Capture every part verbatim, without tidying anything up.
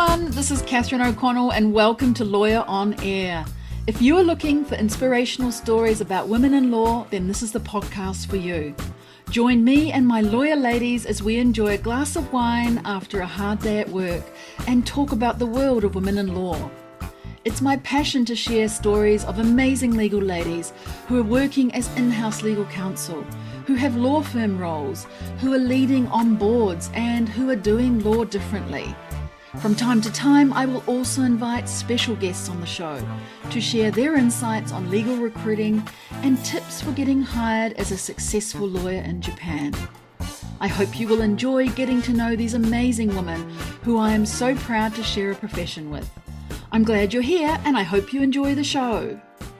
everyone, this is Catherine O'Connell and welcome to Lawyer on Air. If you are looking for inspirational stories about women in law, then this is the podcast for you. Join me and my lawyer ladies as we enjoy a glass of wine after a hard day at work and talk about the world of women in law. It's my passion to share stories of amazing legal ladies who are working as in-house legal counsel, who have law firm roles, who are leading on boards, and who are doing law differently. From time to time, I will also invite special guests on the show to share their insights on legal recruiting and tips for getting hired as a successful lawyer in Japan. I hope you will enjoy getting to know these amazing women who I am so proud to share a profession with. I'm glad you're here and I hope you enjoy the show.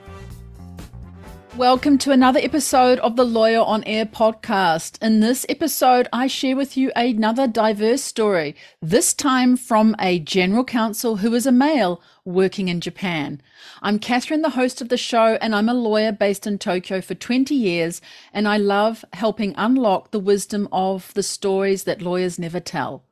Welcome to another episode of the Lawyer on Air podcast. In this episode, I share with you another diverse story, this time from a general counsel who is a male working in Japan. I'm Catherine, the host of the show, and I'm a lawyer based in Tokyo for twenty years, and I love helping unlock the wisdom of the stories that lawyers never tell.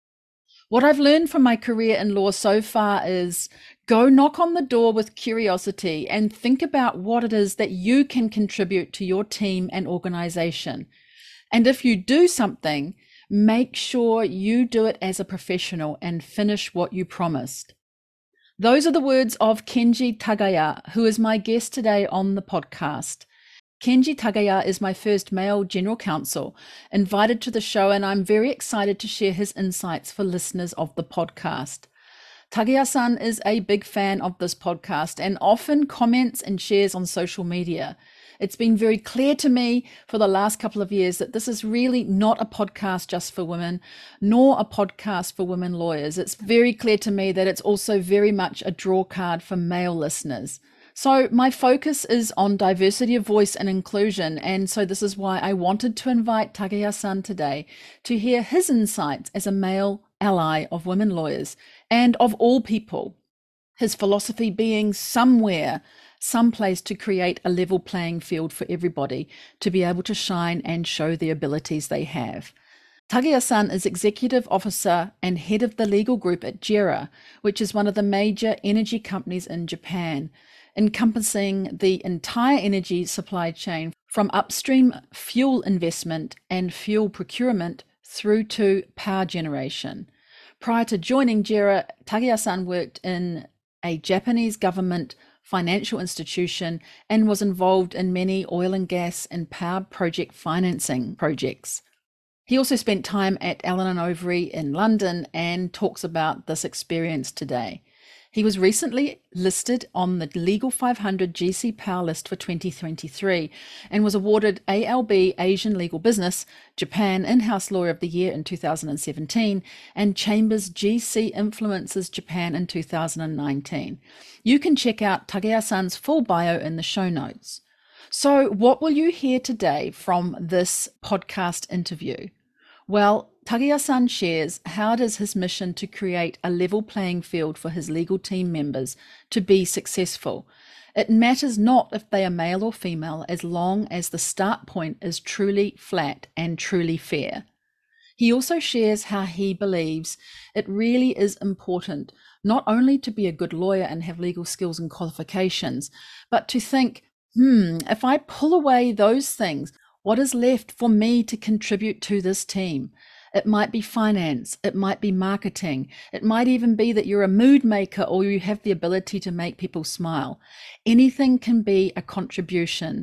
What I've learned from my career in law so far is go knock on the door with curiosity and think about what it is that you can contribute to your team and organization. And if you do something, make sure you do it as a professional and finish what you promised. Those are the words of Kenji Tagaya, who is my guest today on the podcast. Kenji Tagaya is my first male general counsel invited to the show, and I'm very excited to share his insights for listeners of the podcast. Tagaya-san is a big fan of this podcast and often comments and shares on social media. It's been very clear to me for the last couple of years that this is really not a podcast just for women, nor a podcast for women lawyers. It's very clear to me that it's also very much a draw card for male listeners. So my focus is on diversity of voice and inclusion, and so this is why I wanted to invite Tagaya-san today to hear his insights as a male ally of women lawyers and of all people. His philosophy being somewhere, someplace to create a level playing field for everybody to be able to shine and show the abilities they have. Tagaya-san is Executive Officer and Head of the Legal Group at JERA, which is one of the major energy companies in Japan, encompassing the entire energy supply chain from upstream fuel investment and fuel procurement through to power generation. Prior to joining JERA, Tagaya-san worked in a Japanese government financial institution and was involved in many oil and gas and power project financing projects. He also spent time at Allen and Overy in London and talks about this experience today. He was recently listed on the Legal five hundred G C Power list for twenty twenty-three and was awarded A L B Asian Legal Business Japan In-House Lawyer of the Year in two thousand seventeen and Chambers G C Influences Japan in two thousand nineteen. You can check out Tagaya-san's full bio in the show notes. So what will you hear today from this podcast interview? Well, Tagaya-san shares how it is his mission to create a level playing field for his legal team members to be successful. It matters not if they are male or female, as long as the start point is truly flat and truly fair. He also shares how he believes it really is important not only to be a good lawyer and have legal skills and qualifications, but to think, hmm, if I pull away those things, what is left for me to contribute to this team? It might be finance, it might be marketing, it might even be that you're a mood maker or you have the ability to make people smile. Anything can be a contribution.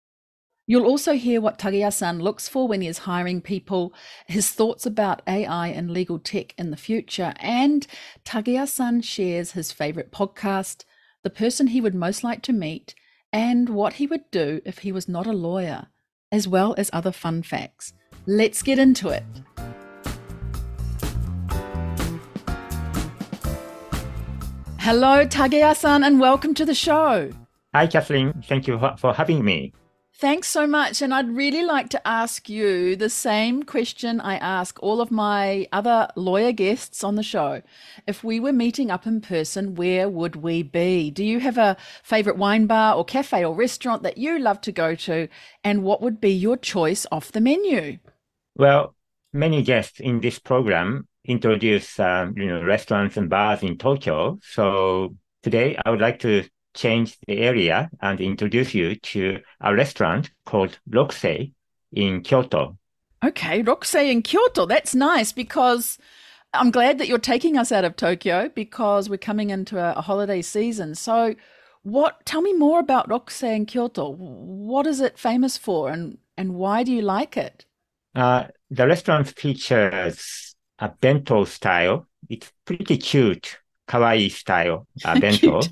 You'll also hear what Tagaya-san looks for when he is hiring people, his thoughts about A I and legal tech in the future, and Tagaya-san shares his favorite podcast, the person he would most like to meet, and what he would do if he was not a lawyer, as well as other fun facts. Let's get into it. Hello, Tagaya-san, and welcome to the show. Hi, Kathleen. Thank you for having me. Thanks so much. And I'd really like to ask you the same question I ask all of my other lawyer guests on the show. If we were meeting up in person, where would we be? Do you have a favorite wine bar or cafe or restaurant that you love to go to? And what would be your choice off the menu? Well, many guests in this program introduce, um, you know, restaurants and bars in Tokyo. So today I would like to change the area and introduce you to a restaurant called Rokusei in Kyoto. Okay, Rokusei in Kyoto. That's nice because I'm glad that you're taking us out of Tokyo because we're coming into a, a holiday season. So, what? Tell me more about Rokusei in Kyoto. What is it famous for, and and why do you like it? Uh, the restaurant features a bento style. It's pretty cute, kawaii style uh, Cute. bento.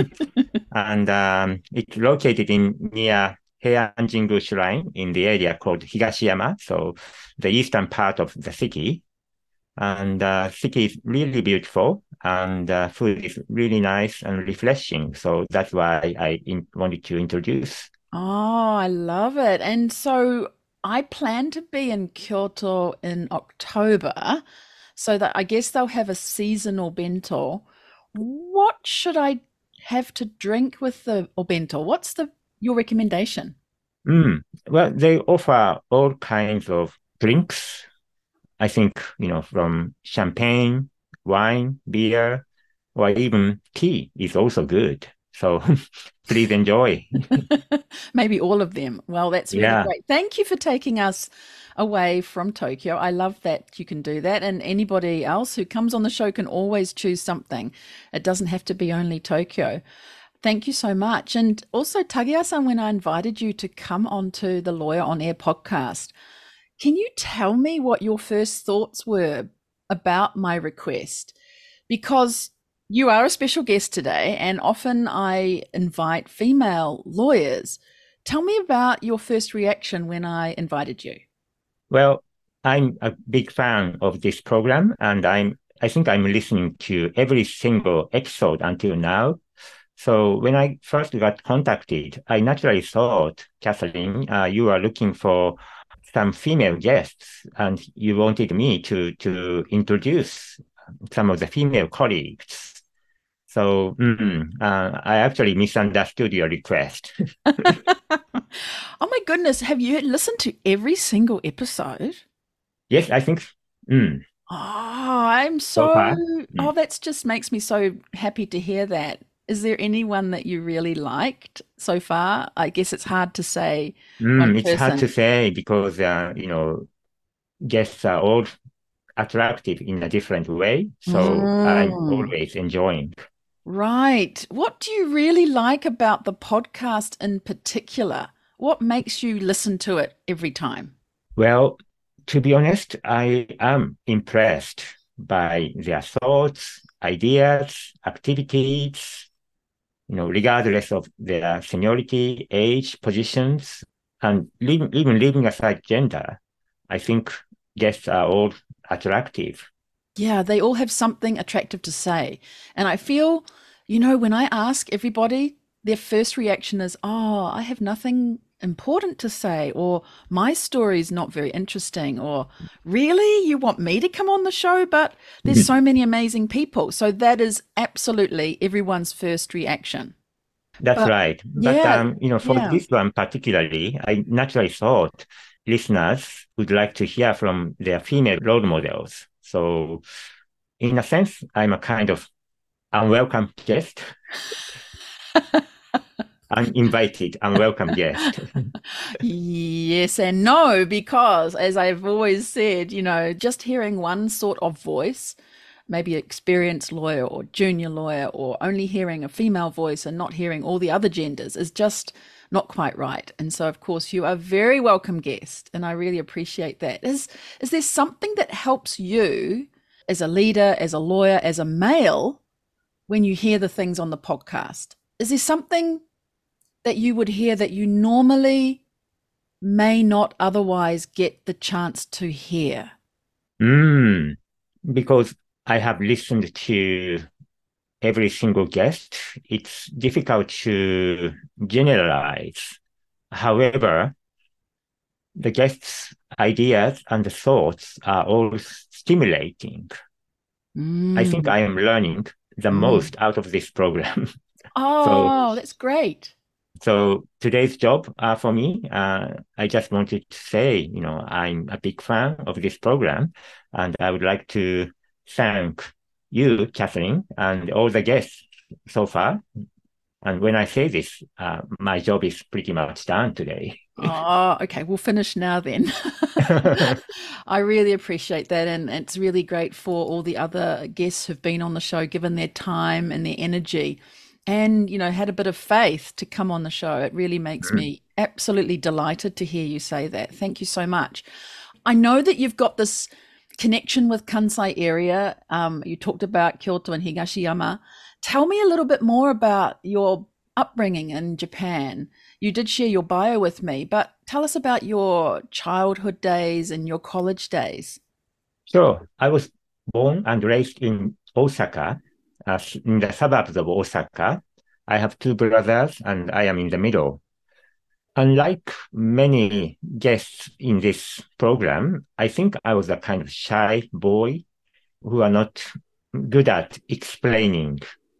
And um, it's located in near Heian-Jingu Shrine in the area called Higashiyama, so the eastern part of the city. And uh, city is really beautiful, and uh, food is really nice and refreshing. So that's why I in- wanted to introduce. Oh, I love it. And so I plan to be in Kyoto in October, so that I guess they'll have a seasonal bento. What should I have to drink with the bento? What's the your recommendation? Mm. Well, they offer all kinds of drinks. I think, you know, from champagne, wine, beer, or even tea is also good. So please enjoy. Maybe all of them. Well, that's really Yeah. great. Thank you for taking us away from Tokyo. I love that you can do that. And anybody else who comes on the show can always choose something. It doesn't have to be only Tokyo. Thank you so much. And also, Tagia-san, when I invited you to come onto the Lawyer on Air podcast, can you tell me what your first thoughts were about my request? Because you are a special guest today, and often I invite female lawyers. Tell me about your first reaction when I invited you. Well, I'm a big fan of this program, and I'm I think I'm listening to every single episode until now. So when I first got contacted, I naturally thought, Catherine, uh, you are looking for some female guests, and you wanted me to to introduce some of the female colleagues. So mm, uh, I actually misunderstood your request. Oh my goodness, have you listened to every single episode? Yes, I think mm, Oh, I'm so so, far. oh, Mm. that's just makes me so happy to hear that. Is there anyone that you really liked so far? I guess it's hard to say one Mm, it's hard to person. say because uh, you know guests are all attractive in a different way. So I'm Mm, always enjoying. right. What do you really like about the podcast in particular? What makes you listen to it every time? Well, to be honest, I am impressed by their thoughts, ideas, activities, you know, regardless of their seniority, age, positions, and leaving, even leaving aside gender. I think guests are all attractive. Yeah, they all have something attractive to say. And I feel, you know, when I ask everybody, their first reaction is, oh, I have nothing important to say, or my story's not very interesting, or really, you want me to come on the show? But there's so many amazing people. So that is absolutely everyone's first reaction. That's But right. But yeah, um, you know, for yeah. this one particularly, I naturally thought listeners would like to hear from their female role models. So, in a sense, I'm a kind of unwelcome guest, uninvited, unwelcome guest. Yes and no, because as I've always said, you know, just hearing one sort of voice, maybe experienced lawyer or junior lawyer, or only hearing a female voice and not hearing all the other genders is just not quite right. And so, of course, you are a very welcome guest, and I really appreciate that. Is is there something that helps you as a leader, as a lawyer, as a male when you hear the things on the podcast? Is there something that you would hear that you normally may not otherwise get the chance to hear? Mm, because I have listened to every single guest, it's difficult to generalize. However, the guests' ideas and thoughts are all stimulating. I think Mm, I am learning the mm. most out of this program. So, Oh, that's great. so today's job uh, for me, uh, I just wanted to say, you know, I'm a big fan of this program, and I would like to thank you, Catherine, and all the guests so far. And when I say this, uh, my job is pretty much done today. Oh, okay. We'll finish now then. I really appreciate that. And it's really great for all the other guests who've been on the show, given their time and their energy and, you know, had a bit of faith to come on the show. It really makes Mm. me absolutely delighted to hear you say that. Thank you so much. I know that you've got this connection with Kansai area. Um, you talked about Kyoto and Higashiyama. Tell me a little bit more about your upbringing in Japan. You did share your bio with me, but tell us about your childhood days and your college days. So I was born and raised in Osaka, uh, in the suburbs of Osaka. I have two brothers and I am in the middle. Unlike many guests in this program, I think I was a kind of shy boy who are not good at explaining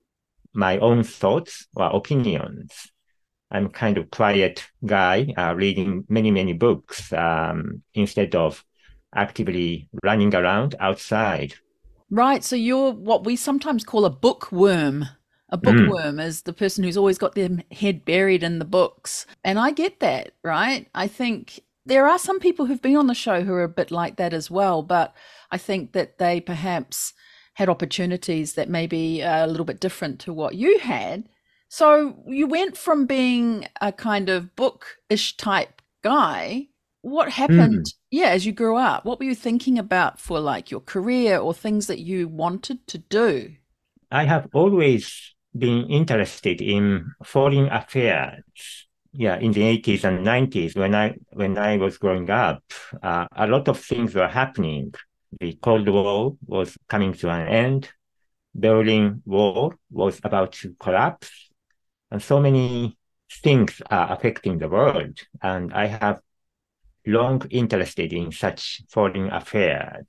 my own thoughts or opinions. I'm kind of quiet guy, uh, reading many, many books um, instead of actively running around outside. Right. So you're what we sometimes call a bookworm. A Mm, bookworm is the person who's always got their head buried in the books. And I get that, right? I think there are some people who've been on the show who are a bit like that as well, but I think that they perhaps had opportunities that may be a little bit different to what you had. So you went from being a kind of bookish type guy. What happened, mm. yeah, as you grew up? What were you thinking about for like your career or things that you wanted to do? I have always been interested in foreign affairs. Yeah, in the eighties and nineties, when I when I was growing up, uh, a lot of things were happening. The Cold War was coming to an end. Berlin Wall was about to collapse, and so many things are affecting the world. And I have long interested in such foreign affairs.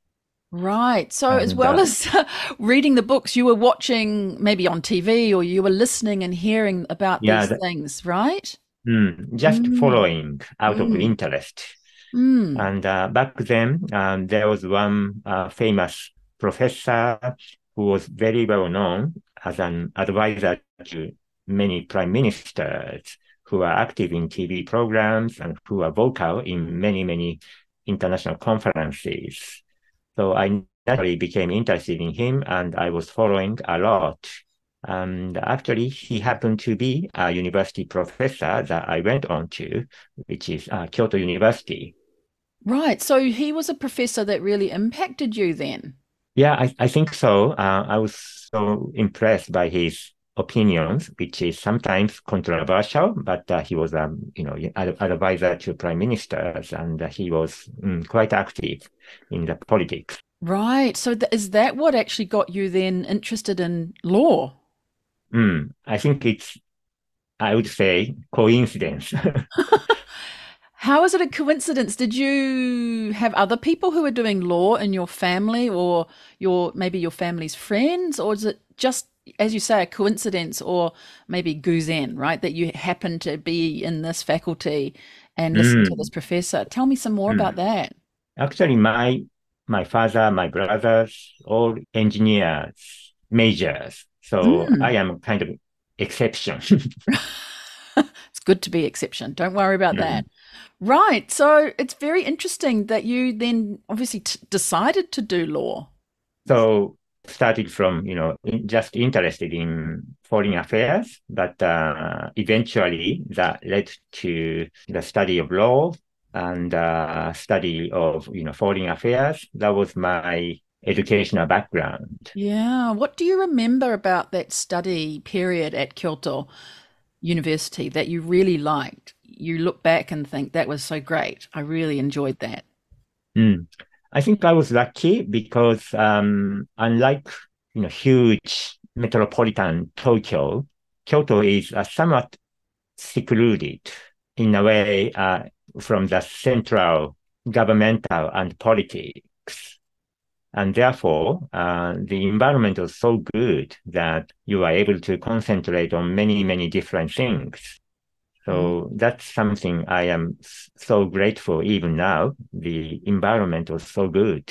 Right. So, as And well uh, as reading the books, you were watching maybe on T V or you were listening and hearing about yeah, these that, things, right? mm, just Mm, following out of mm, interest. mm. And uh, back then, um, there was one uh, famous professor who was very well known as an advisor to many prime ministers who are active in T V programs and who are vocal in many, many international conferences. So I naturally became interested in him and I was following a lot. And actually, he happened to be a university professor that I went on to, which is uh, Kyoto University. Right. So, he was a professor that really impacted you then. Yeah, I, I think so. Uh, I was so impressed by his opinions, which is sometimes controversial, but uh, he was, um, you know, ad- advisor to prime ministers, and uh, he was mm, quite active in the politics. Right. So, th is that what actually got you then interested in law? Mm, I think it's, I would say, coincidence. How is it a coincidence? Did you have other people who were doing law in your family or your maybe your family's friends, or is it just, as you say, a coincidence or maybe guzen, right? That you happen to be in this faculty and listen to this Mm, professor. Tell me some more about mm. that. Actually, my my father, my brothers, all engineers, majors. So I Mm. am kind of exception. It's good to be exception. Don't worry about that. Mm. Right. So it's very interesting that you then obviously t decided to do law. So started from, you know, in, just interested in foreign affairs, but uh, eventually that led to the study of law and uh, study of, you know, foreign affairs. That was my educational background. Yeah. What do you remember about that study period at Kyoto University that you really liked? You look back and think that was so great. I really enjoyed that. Mm. I think I was lucky because um, unlike, you know, huge metropolitan Tokyo, Kyoto is uh, somewhat secluded in a way uh, from the central governmental and politics. And therefore, uh, the environment was so good that you are able to concentrate on many, many different things. Mm. So that's something I am so grateful even now. The environment was so good.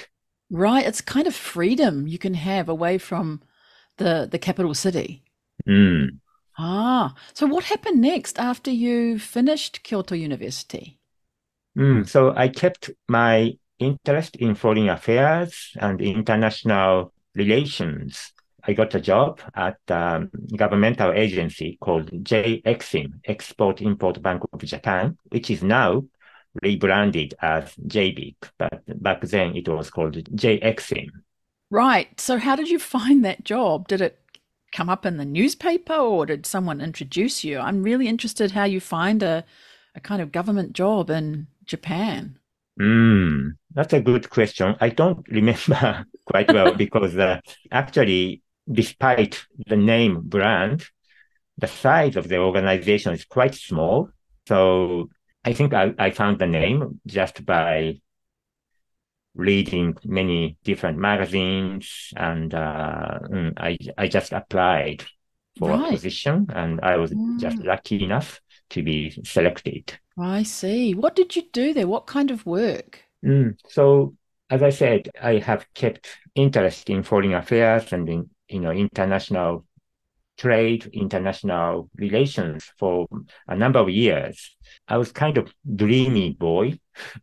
Right. It's kind of freedom you can have away from the the capital city. Mm. Ah, so what happened next after you finished Kyoto University? Mm. So I kept my interest in foreign affairs and international relations. I got a job at a governmental agency called J EXIM, Export Import Bank of Japan, which is now rebranded as J B I C, but back then it was called J EXIM. Right. So how did you find that job? Did it come up in the newspaper or did someone introduce you? I'm really interested how you find a, a kind of government job in Japan. Mm, that's a good question. I don't remember quite well because uh, actually, despite the name brand, the size of the organization is quite small. So I think I, I found the name just by reading many different magazines, and uh, mm, I I just applied for a Right. position, and I was just Mm, lucky enough to be selected. I see. What did you do there? What kind of work? Mm, so as I said, I have kept interest in foreign affairs and in you know international trade, international relations for a number of years. I was kind of dreamy boy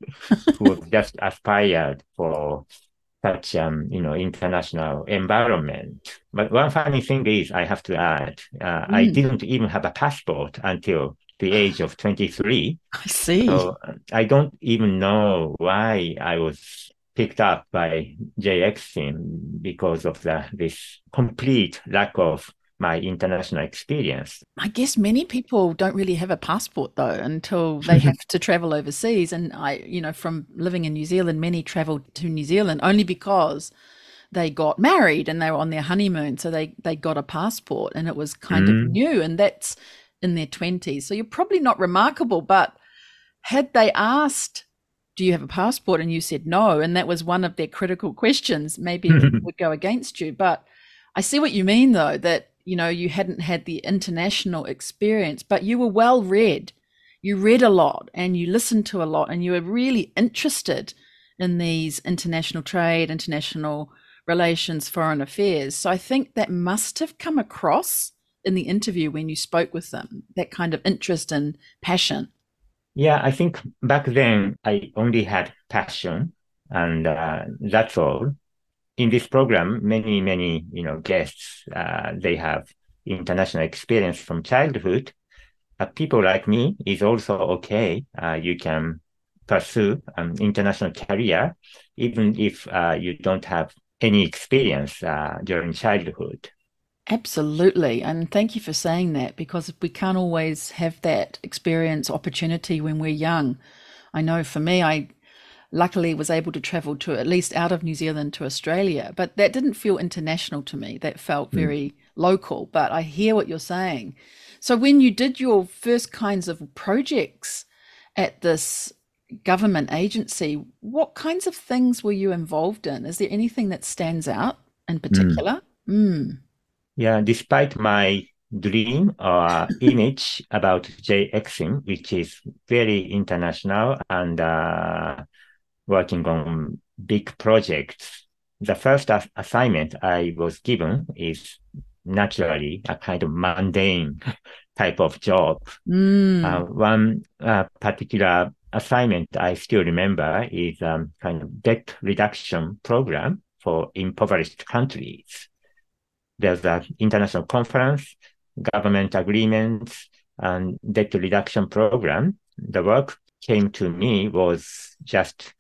who was just aspired for such um, you know, international environment. But one funny thing is, I have to add, uh, I Mm, didn't even have a passport until the age of twenty-three. I see. So uh, I don't even know why I was picked up by J X team because of the this complete lack of my international experience. I guess many people don't really have a passport though until they have to travel overseas. And I, you know, from living in New Zealand, many traveled to New Zealand only because they got married and they were on their honeymoon. So they, they got a passport and it was kind of Mm. new and that's in their twenties. So you're probably not remarkable, but had they asked, do you have a passport? And you said no, and that was one of their critical questions, maybe it would go against you. But I see what you mean, though, that you know you hadn't had the international experience, but you were well read. You read a lot and you listened to a lot, and you were really interested in these international trade, international relations, foreign affairs. So I think that must have come across in the interview when you spoke with them, that kind of interest and passion. Yeah, I think back then I only had passion, and uh, that's all. In this program, many, many, you know, guests, uh, they have international experience from childhood. But people like me is also okay. Uh, you can pursue an international career, even if uh, you don't have any experience uh, during childhood. Absolutely. And thank you for saying that because we can't always have that experience opportunity when we're young. I know for me, I luckily was able to travel to at least out of New Zealand to Australia, but that didn't feel international to me. That felt Mm. very local. But I hear what you're saying. So when you did your first kinds of projects at this government agency, what kinds of things were you involved in? Is there anything that stands out in Mm. particular? Mm. Yeah, despite my dream or image about J JXing, which is very international and uh, working on big projects, the first as- assignment I was given is naturally a kind of mundane type of job. Uh, Mm. one uh, particular assignment I still remember is um, kind of debt reduction program for impoverished countries. There's an international conference, government agreements, and debt reduction program. The work came to me was just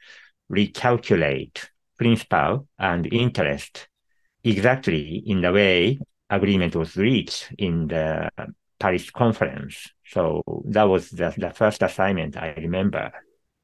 recalculate principal and interest exactly in the way agreement was reached in the Paris conference. So that was the, the first assignment I remember.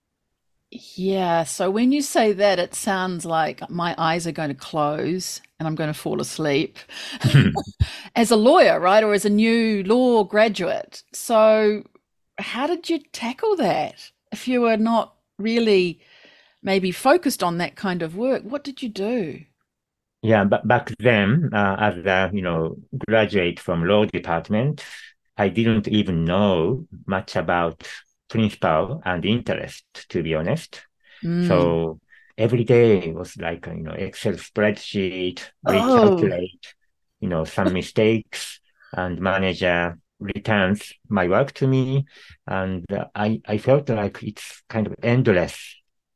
Yeah, so when you say that, it sounds like my eyes are going to close and I'm going to fall asleep as a lawyer, right? Or as a new law graduate. So, how did you tackle that? If you were not really maybe focused on that kind of work, what did you do? Yeah, but back then, uh, as a, you know, graduate from law department, I didn't even know much about principal and interest, to be honest. Mm, So every day was like, you know, Excel spreadsheet, Oh, recalculate, you know, some mistakes, and manager returns my work to me. And uh, I, I felt like it's kind of endless,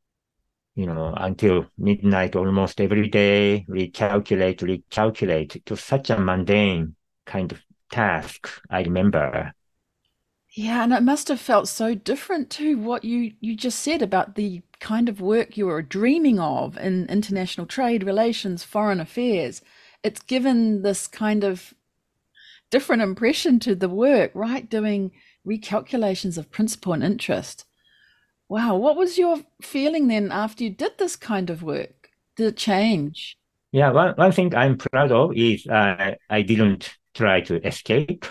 you know, until midnight almost every day, recalculate, recalculate. It was such a mundane kind of task, I remember. yeah, and it must have felt so different to what you you just said about the kind of work you were dreaming of in international trade relations, foreign affairs. It's given this kind of different impression to the work, right? Doing recalculations of principal and interest. Wow, what was your feeling then after you did this kind of work? Did it change? Yeah, one, one thing I'm proud of is uh, I didn't try to escape.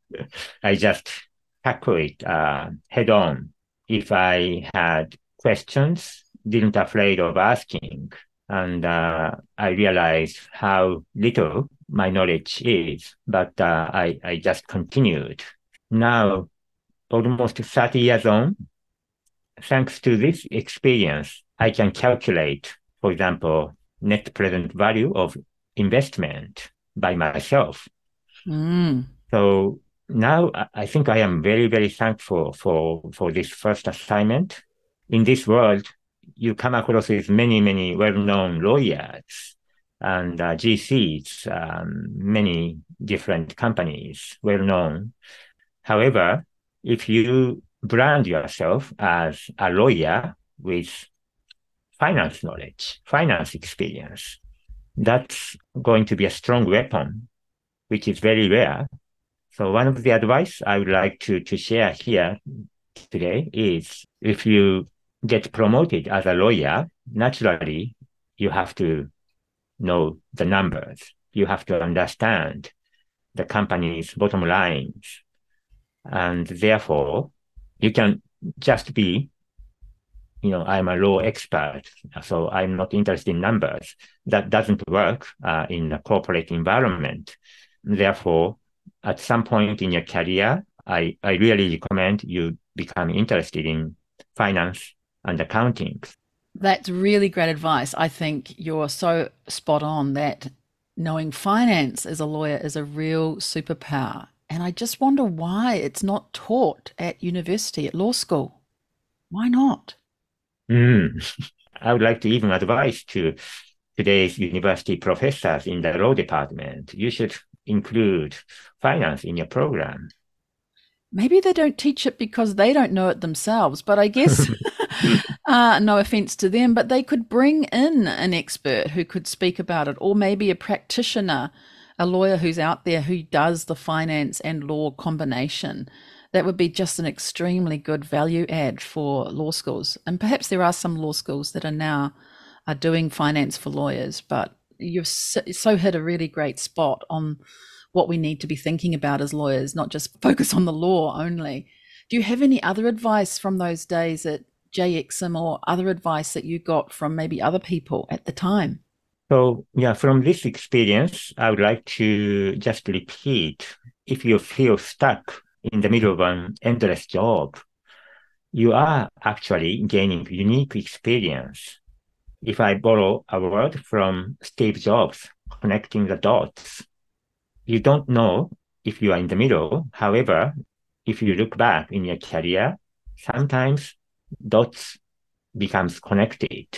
I just tackle it uh, head on. If I had questions, didn't afraid of asking. And uh, I realized how little my knowledge is, but uh, I, I just continued. Now, almost thirty years on, thanks to this experience, I can calculate, for example, net present value of investment by myself. Mm. So now I think I am very, very thankful for, for this first assignment. In this world, you come across with many, many well-known lawyers and uh, G Cs, um, many different companies, well-known. However, if you brand yourself as a lawyer with finance knowledge, finance experience, that's going to be a strong weapon, which is very rare. So one of the advice I would like to, to share here today is if you get promoted as a lawyer, naturally you have to know the numbers. You have to understand the company's bottom lines. And therefore, you can just be, you know, I'm a law expert, so I'm not interested in numbers. That doesn't work uh, in a corporate environment. Therefore, at some point in your career, I, I really recommend you become interested in finance and accounting. That's really great advice. I think you're so spot on that knowing finance as a lawyer is a real superpower. And I just wonder why it's not taught at university, at law school. Why not? Mm. I would like to even advise to today's university professors in the law department, you should include finance in your program. Maybe they don't teach it because they don't know it themselves, but I guess, uh, no offense to them, but they could bring in an expert who could speak about it, or maybe a practitioner, a lawyer who's out there who does the finance and law combination. That would be just an extremely good value add for law schools. And perhaps there are some law schools that are now are doing finance for lawyers, but you've so, so hit a really great spot on what we need to be thinking about as lawyers, not just focus on the law only. Do you have any other advice from those days at J X M or other advice that you got from maybe other people at the time? So, yeah, from this experience, I would like to just repeat if you feel stuck in the middle of an endless job, you are actually gaining unique experience. If I borrow a word from Steve Jobs, connecting the dots, you don't know if you are in the middle. However, if you look back in your career, sometimes dots becomes connected,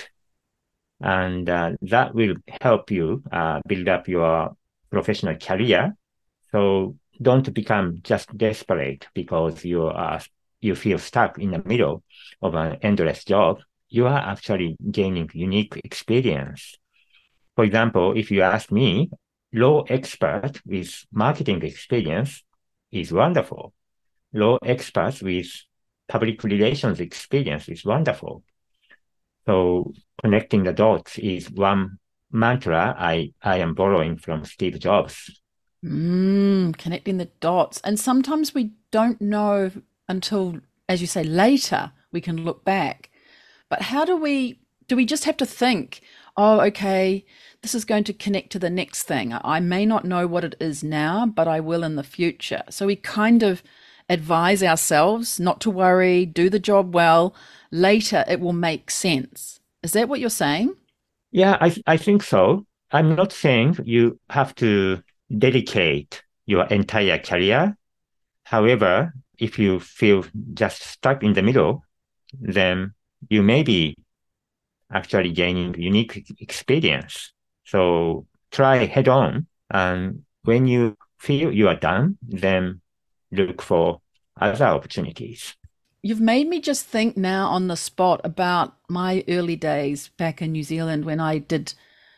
and uh, that will help you uh, build up your professional career. So don't become just desperate because you are you feel stuck in the middle of an endless job. You are actually gaining unique experience. For example, if you ask me, law expert with marketing experience is wonderful. Law experts with public relations experience is wonderful. So connecting the dots is one mantra I, I am borrowing from Steve Jobs. Mm, connecting the dots. And sometimes we don't know until, as you say, later we can look back. But how do we, do we just have to think, oh, okay, this is going to connect to the next thing. I may not know what it is now, but I will in the future. So we kind of advise ourselves not to worry, do the job well. Later, it will make sense. Is that what you're saying? Yeah, I, I think so. I'm not saying you have to dedicate your entire career. However, if you feel just stuck in the middle, then you may be actually gaining unique experience. So try head on. And when you feel you are done, then look for other opportunities. You've made me just think now on the spot about my early days back in New Zealand when I did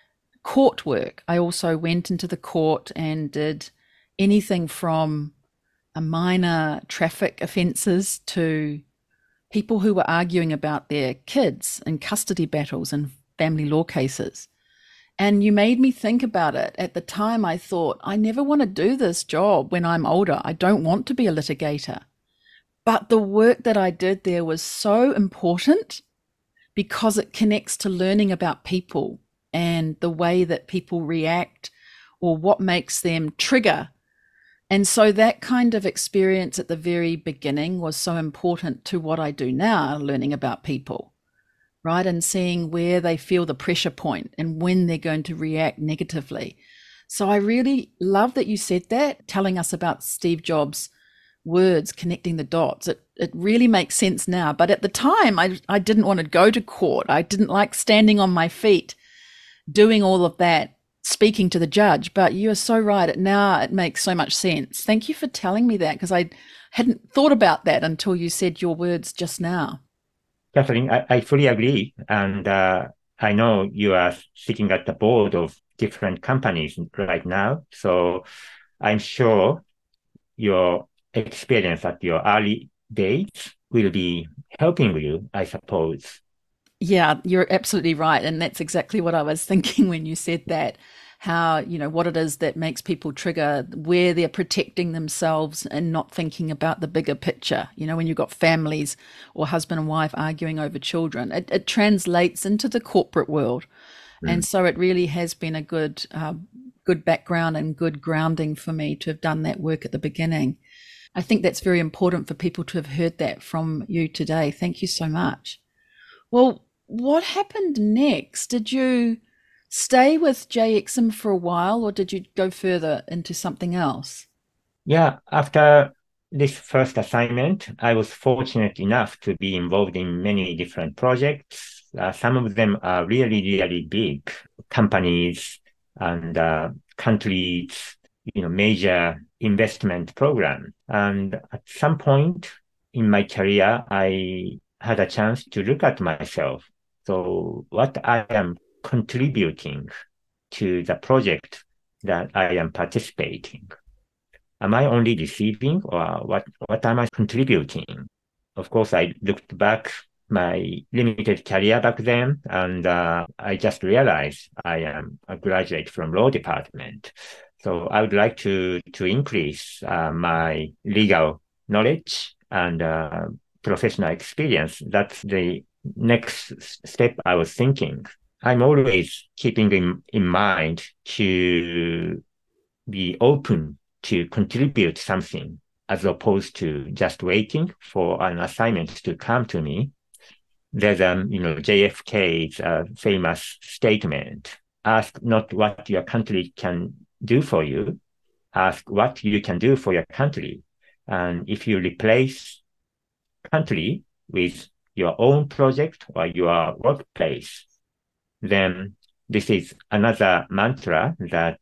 court work. I also went into the court and did anything from a minor traffic offences to people who were arguing about their kids in custody battles and family law cases. And you made me think about it. At the time, I thought, I never want to do this job when I'm older. I don't want to be a litigator. But the work that I did there was so important because it connects to learning about people and the way that people react or what makes them trigger. And so that kind of experience at the very beginning was so important to what I do now, learning about people, right? And seeing where they feel the pressure point and when they're going to react negatively. So I really love that you said that, telling us about Steve Jobs' words, connecting the dots. It it really makes sense now. But at the time, I I didn't want to go to court. I didn't like standing on my feet, doing all of that, speaking to the judge. But you are so right. Now it makes so much sense. Thank you for telling me that, because I hadn't thought about that until you said your words just now. Catherine, I, I fully agree. And uh, I know you are sitting at the board of different companies right now. So I'm sure your experience at your early days will be helping you, I suppose. Yeah, you're absolutely right. And that's exactly what I was thinking when you said that. How, you know, what it is that makes people trigger, where they're protecting themselves and not thinking about the bigger picture. You know, when you've got families or husband and wife arguing over children, it, it translates into the corporate world. Mm. And so it really has been a good, uh, good background and good grounding for me to have done that work at the beginning. I think that's very important for people to have heard that from you today. Thank you so much. Well, what happened next? Did you stay with J X M for a while, or did you go further into something else? Yeah, after this first assignment, I was fortunate enough to be involved in many different projects. Uh, some of them are really, really big companies and uh, countries, you know, major investment program. And at some point in my career, I had a chance to look at myself. So what I am contributing to the project that I am participating. Am I only receiving, or what, what am I contributing? Of course, I looked back my limited career back then, and uh, I just realized I am a graduate from law department. So I would like to, to increase uh, my legal knowledge and uh, professional experience. That's the next step I was thinking. I'm always keeping in, in mind to be open to contribute something as opposed to just waiting for an assignment to come to me. There's um, you know, J F K's uh, famous statement, ask not what your country can do for you, ask what you can do for your country. And if you replace country with your own project or your workplace, then this is another mantra that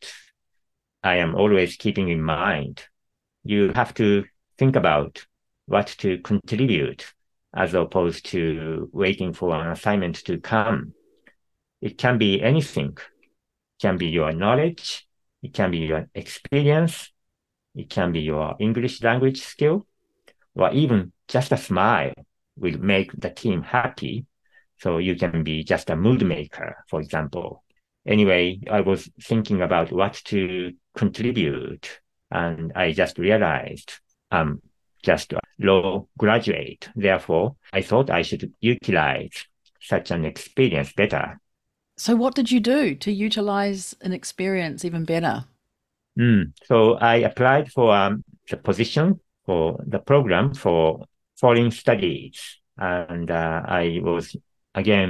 I am always keeping in mind. You have to think about what to contribute as opposed to waiting for an assignment to come. It can be anything. It can be your knowledge. It can be your experience. It can be your English language skill, or even just a smile will make the team happy. So you can be just a mood maker, for example. Anyway, I was thinking about what to contribute, and I just realized I'm just a law graduate. Therefore, I thought I should utilize such an experience better. So what did you do to utilize an experience even better? Mm. So I applied for um, the position for the program for foreign studies. And uh, I was, again,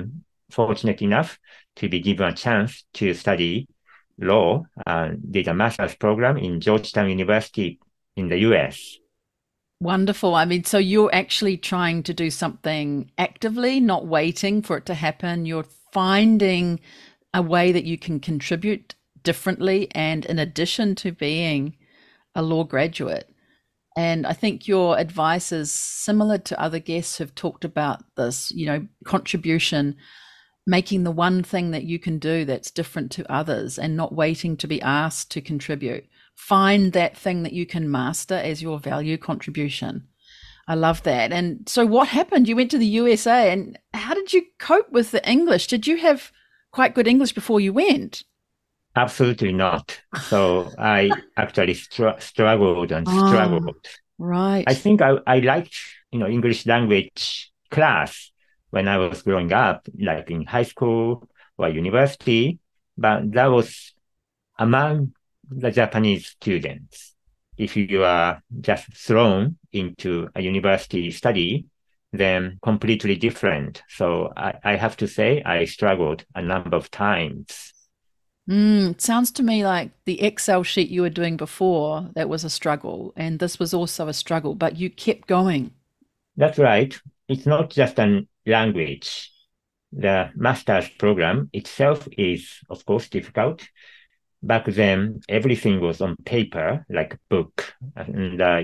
fortunate enough to be given a chance to study law and did a master's program in Georgetown University in the U S. Wonderful. I mean, so you're actually trying to do something actively, not waiting for it to happen. You're finding a way that you can contribute differently and in addition to being a law graduate. And I think your advice is similar to other guests who've talked about this, you know, contribution, making the one thing that you can do that's different to others and not waiting to be asked to contribute. Find that thing that you can master as your value contribution. I love that. And so what happened? You went to the U S A, and how did you cope with the English? Did you have quite good English before you went? Absolutely not. So I actually str- struggled and Oh, struggled. I right. think I, I liked, you know, English language class when I was growing up, like in high school or university, but that was among the Japanese students. If you are just thrown into a university study, then completely different. So I, I have to say I struggled a number of times. Mm, it sounds to me like the Excel sheet you were doing before, that was a struggle, and this was also a struggle, but you kept going. That's right. It's not just a language. The master's program itself is, of course, difficult. Back then, everything was on paper, like a book. And uh,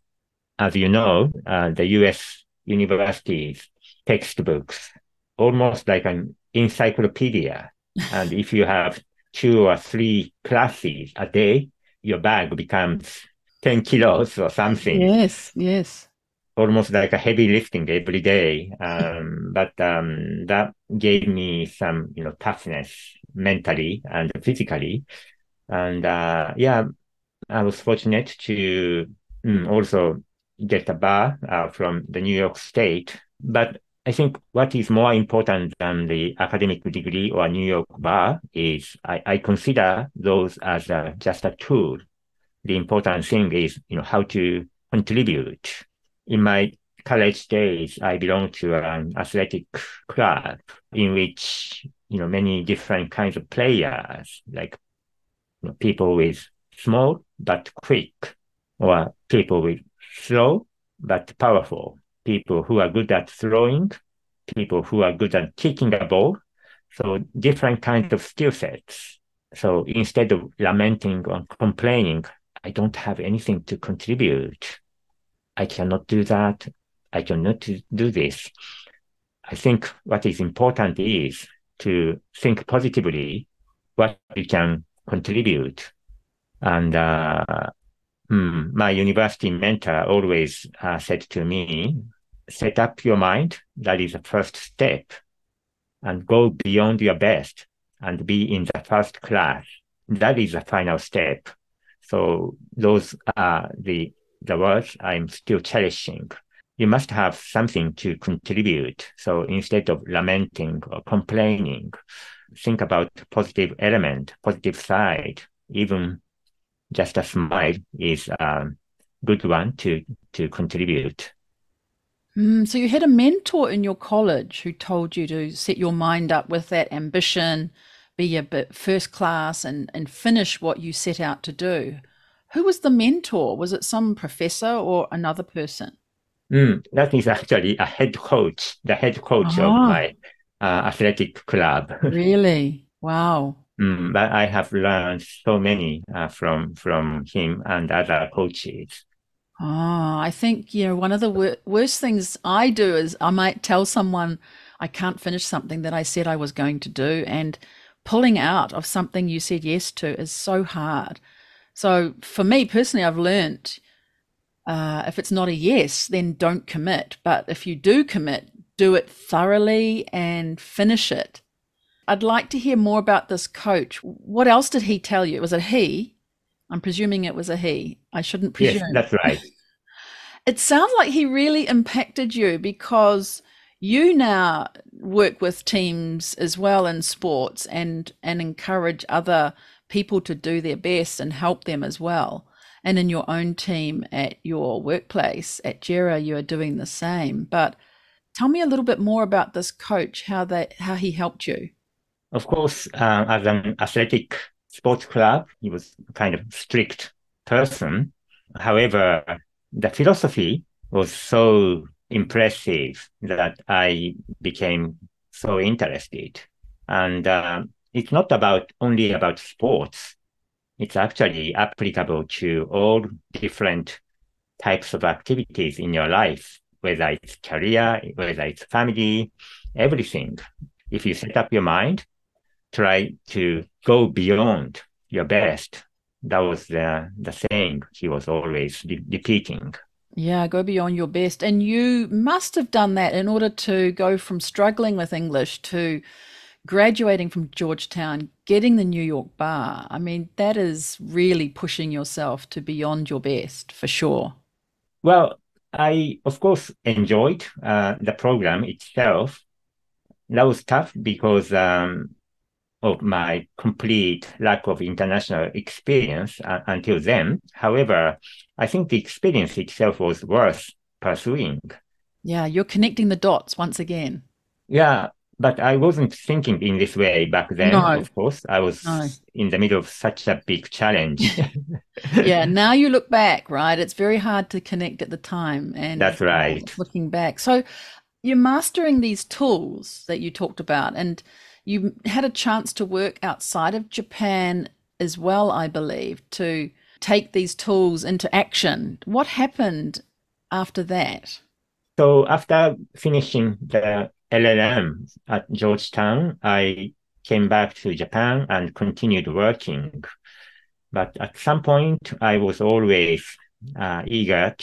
as you know, uh, the U S universities textbooks, almost like an encyclopedia. And if you have two or three classes a day, your bag becomes ten kilos or something, Yes, yes. almost like a heavy lifting every day. Um, but um, that gave me some, you know, toughness mentally and physically. And uh, yeah, I was fortunate to mm, also get a bar uh, from the New York State. But I think what is more important than the academic degree or New York bar is I, I consider those as a, just a tool. The important thing is, you know, how to contribute. In my college days, I belonged to an athletic club in which, you know, many different kinds of players, like you know, people with small but quick, or people with slow but powerful, people who are good at throwing, people who are good at kicking a ball. So different kinds of skill sets. So instead of lamenting or complaining, I don't have anything to contribute. I cannot do that. I cannot do this. I think what is important is to think positively what we can contribute. And uh, hmm, my university mentor always uh, said to me, set up your mind. That is the first step, and go beyond your best and be in the first class. That is the final step. So those are the, the words I'm still cherishing. You must have something to contribute. So instead of lamenting or complaining, think about positive element, positive side. Even just a smile is a good one to, to contribute. Mm, so you had a mentor in your college who told you to set your mind up with that ambition, be a bit first class and, and finish what you set out to do. Who was the mentor? Was it some professor or another person? Mm, that is actually a head coach, the head coach of Ah, my uh, athletic club. really? Wow. Mm, but I have learned so many uh, from from him and other coaches. Ah, I think, you know, one of the wor worst things I do is I might tell someone I can't finish something that I said I was going to do, and pulling out of something you said yes to is so hard. So for me personally, I've learnt uh, if it's not a yes, then don't commit. But if you do commit, do it thoroughly and finish it. I'd like to hear more about this coach. What else did he tell you? Was it he? I'm presuming it was a he. I shouldn't Yes, presume. that's right. It sounds like he really impacted you because you now work with teams as well in sports and and encourage other people to do their best and help them as well. And in your own team at your workplace at Jera, you are doing the same. But Tell me a little bit more about this coach, how they how he helped you. Of course, uh, as an athletic sports club, he was kind of strict person. However, the philosophy was so impressive that I became so interested. And uh, it's not about only about sports. It's actually applicable to all different types of activities in your life, whether it's career, whether it's family, everything. If you set up your mind, try to go beyond your best. That was the, the saying he was always re- repeating. Yeah, go beyond your best. And you must have done that in order to go from struggling with English to graduating from Georgetown, getting the New York bar. I mean, that is really pushing yourself to beyond your best for sure. Well, I, of course, enjoyed uh, the program itself. That was tough because um, of my complete lack of international experience uh, until then. However, I think the experience itself was worth pursuing. Yeah, you're connecting the dots once again. Yeah, but I wasn't thinking in this way back then, No, of course. I no. was in the middle of such a big challenge. Yeah, now you look back, right? It's very hard to connect at the time and That's uh, right. looking back. So you're mastering these tools that you talked about, and you had a chance to work outside of Japan as well, I believe, to take these tools into action. What happened after that? So after finishing the L L M at Georgetown, I came back to Japan and continued working. But at some point, I was always uh, eager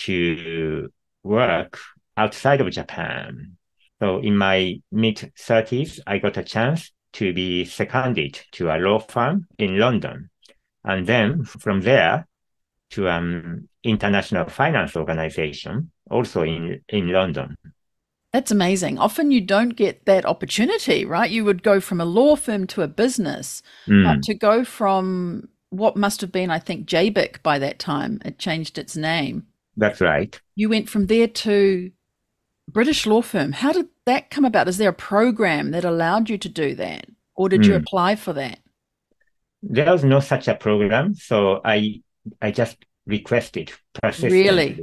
to work outside of Japan. So in my mid thirties, I got a chance to be seconded to a law firm in London. And then from there to an international finance organization, also in, in London. That's amazing. Often you don't get that opportunity, right? You would go from a law firm to a business, but Mm, to go from what must have been, I think, J B I C by that time, it changed its name. that's right. You went from there to British law firm. How did that come about? Is there a program that allowed you to do that? Or did you Mm. apply for that? There was no such a program, so I I just requested Really? persistently.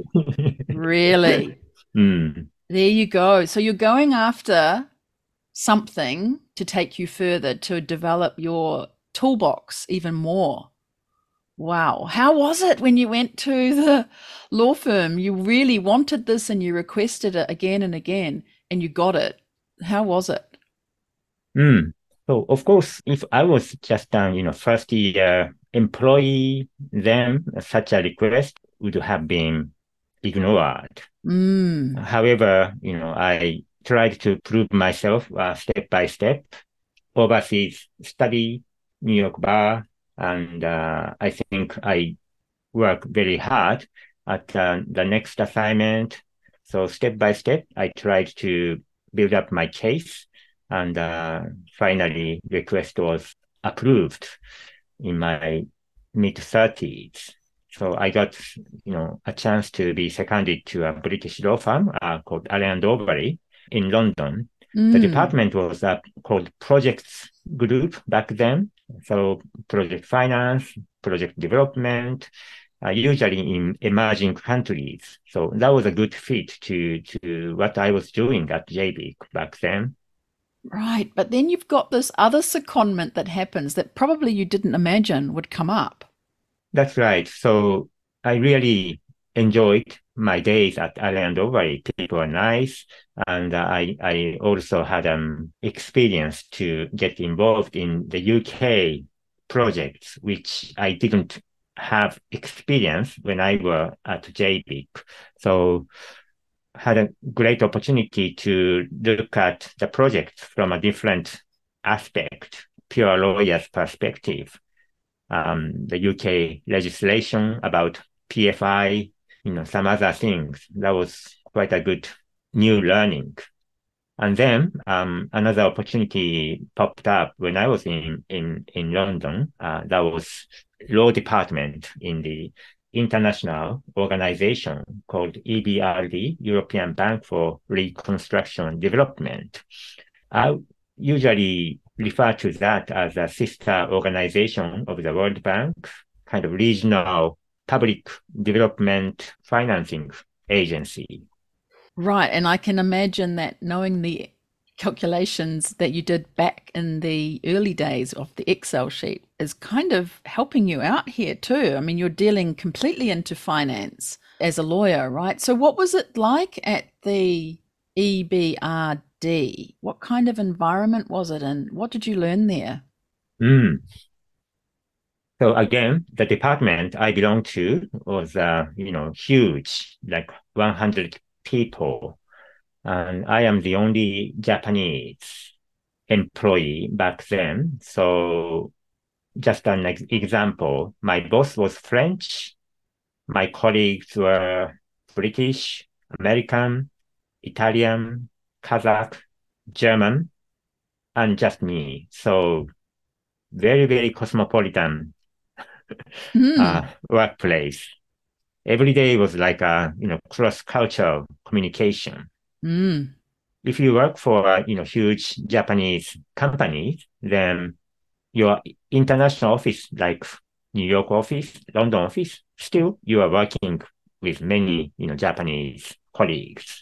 Really? Mm, There you go. So you're going after something to take you further to develop your toolbox even more. Wow. How was it when you went to the law firm? You really wanted this and you requested it again and again and you got it. How was it? mm. So of course, if I was just an you know first year employee, then such a request would have been ignored. Mm. However, you know I tried to prove myself uh, step by step, overseas study, New York bar, and uh, I think I work very hard at uh, the next assignment. So step by step, I tried to build up my case, and uh, finally, request was approved in my mid thirties. So I got, you know, a chance to be seconded to a British law firm uh, called Allen and Overy in London. The Mm. department was uh, called Projects Group back then. So project finance, project development, uh, usually in emerging countries. So that was a good fit to to what I was doing at J B I C back then. Right. But then you've got this other secondment that happens that probably you didn't imagine would come up. That's right. So I really enjoyed my days at Allen and Overy. People are nice, and uh, I I also had an experience to get involved in the U K projects, which I didn't have experience when I were at J B I C. So had a great opportunity to look at the project from a different aspect, pure lawyer's perspective. Um, the U K legislation about P F I, you know, some other things. That was quite a good new learning. And then um, another opportunity popped up when I was in in in London. Uh, that was law department in the international organization called E B R D, European Bank for Reconstruction and Development. I usually refer to that as a sister organization of the World Bank, kind of regional public development financing agency. Right. And I can imagine that knowing the calculations that you did back in the early days of the Excel sheet is kind of helping you out here too. I mean, you're dealing completely into finance as a lawyer, right? So what was it like at the E B R D? What kind of environment was it in? What did you learn there? Mm. So again, the department I belong to was, uh, you know, huge, like one hundred people. And I am the only Japanese employee back then. So just an ex- example, my boss was French. My colleagues were British, American, Italian, Kazakh, German, and just me. So very, very cosmopolitan uh, Hmm. workplace. Every day was like a, you know, cross-cultural communication. Mm. If you work for a, you know, huge Japanese company, then your international office, like New York office, London office, still you are working with many, you know, Japanese colleagues.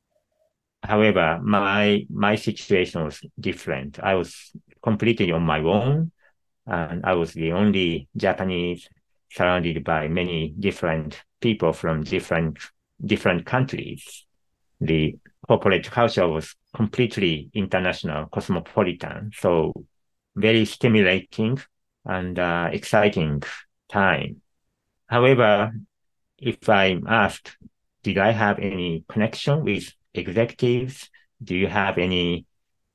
However, my my situation was different. I was completely on my own, and I was the only Japanese surrounded by many different people from different different countries. The corporate culture was completely international, cosmopolitan. So very stimulating and uh, exciting time. However, if I'm asked, did I have any connection with executives? Do you have any,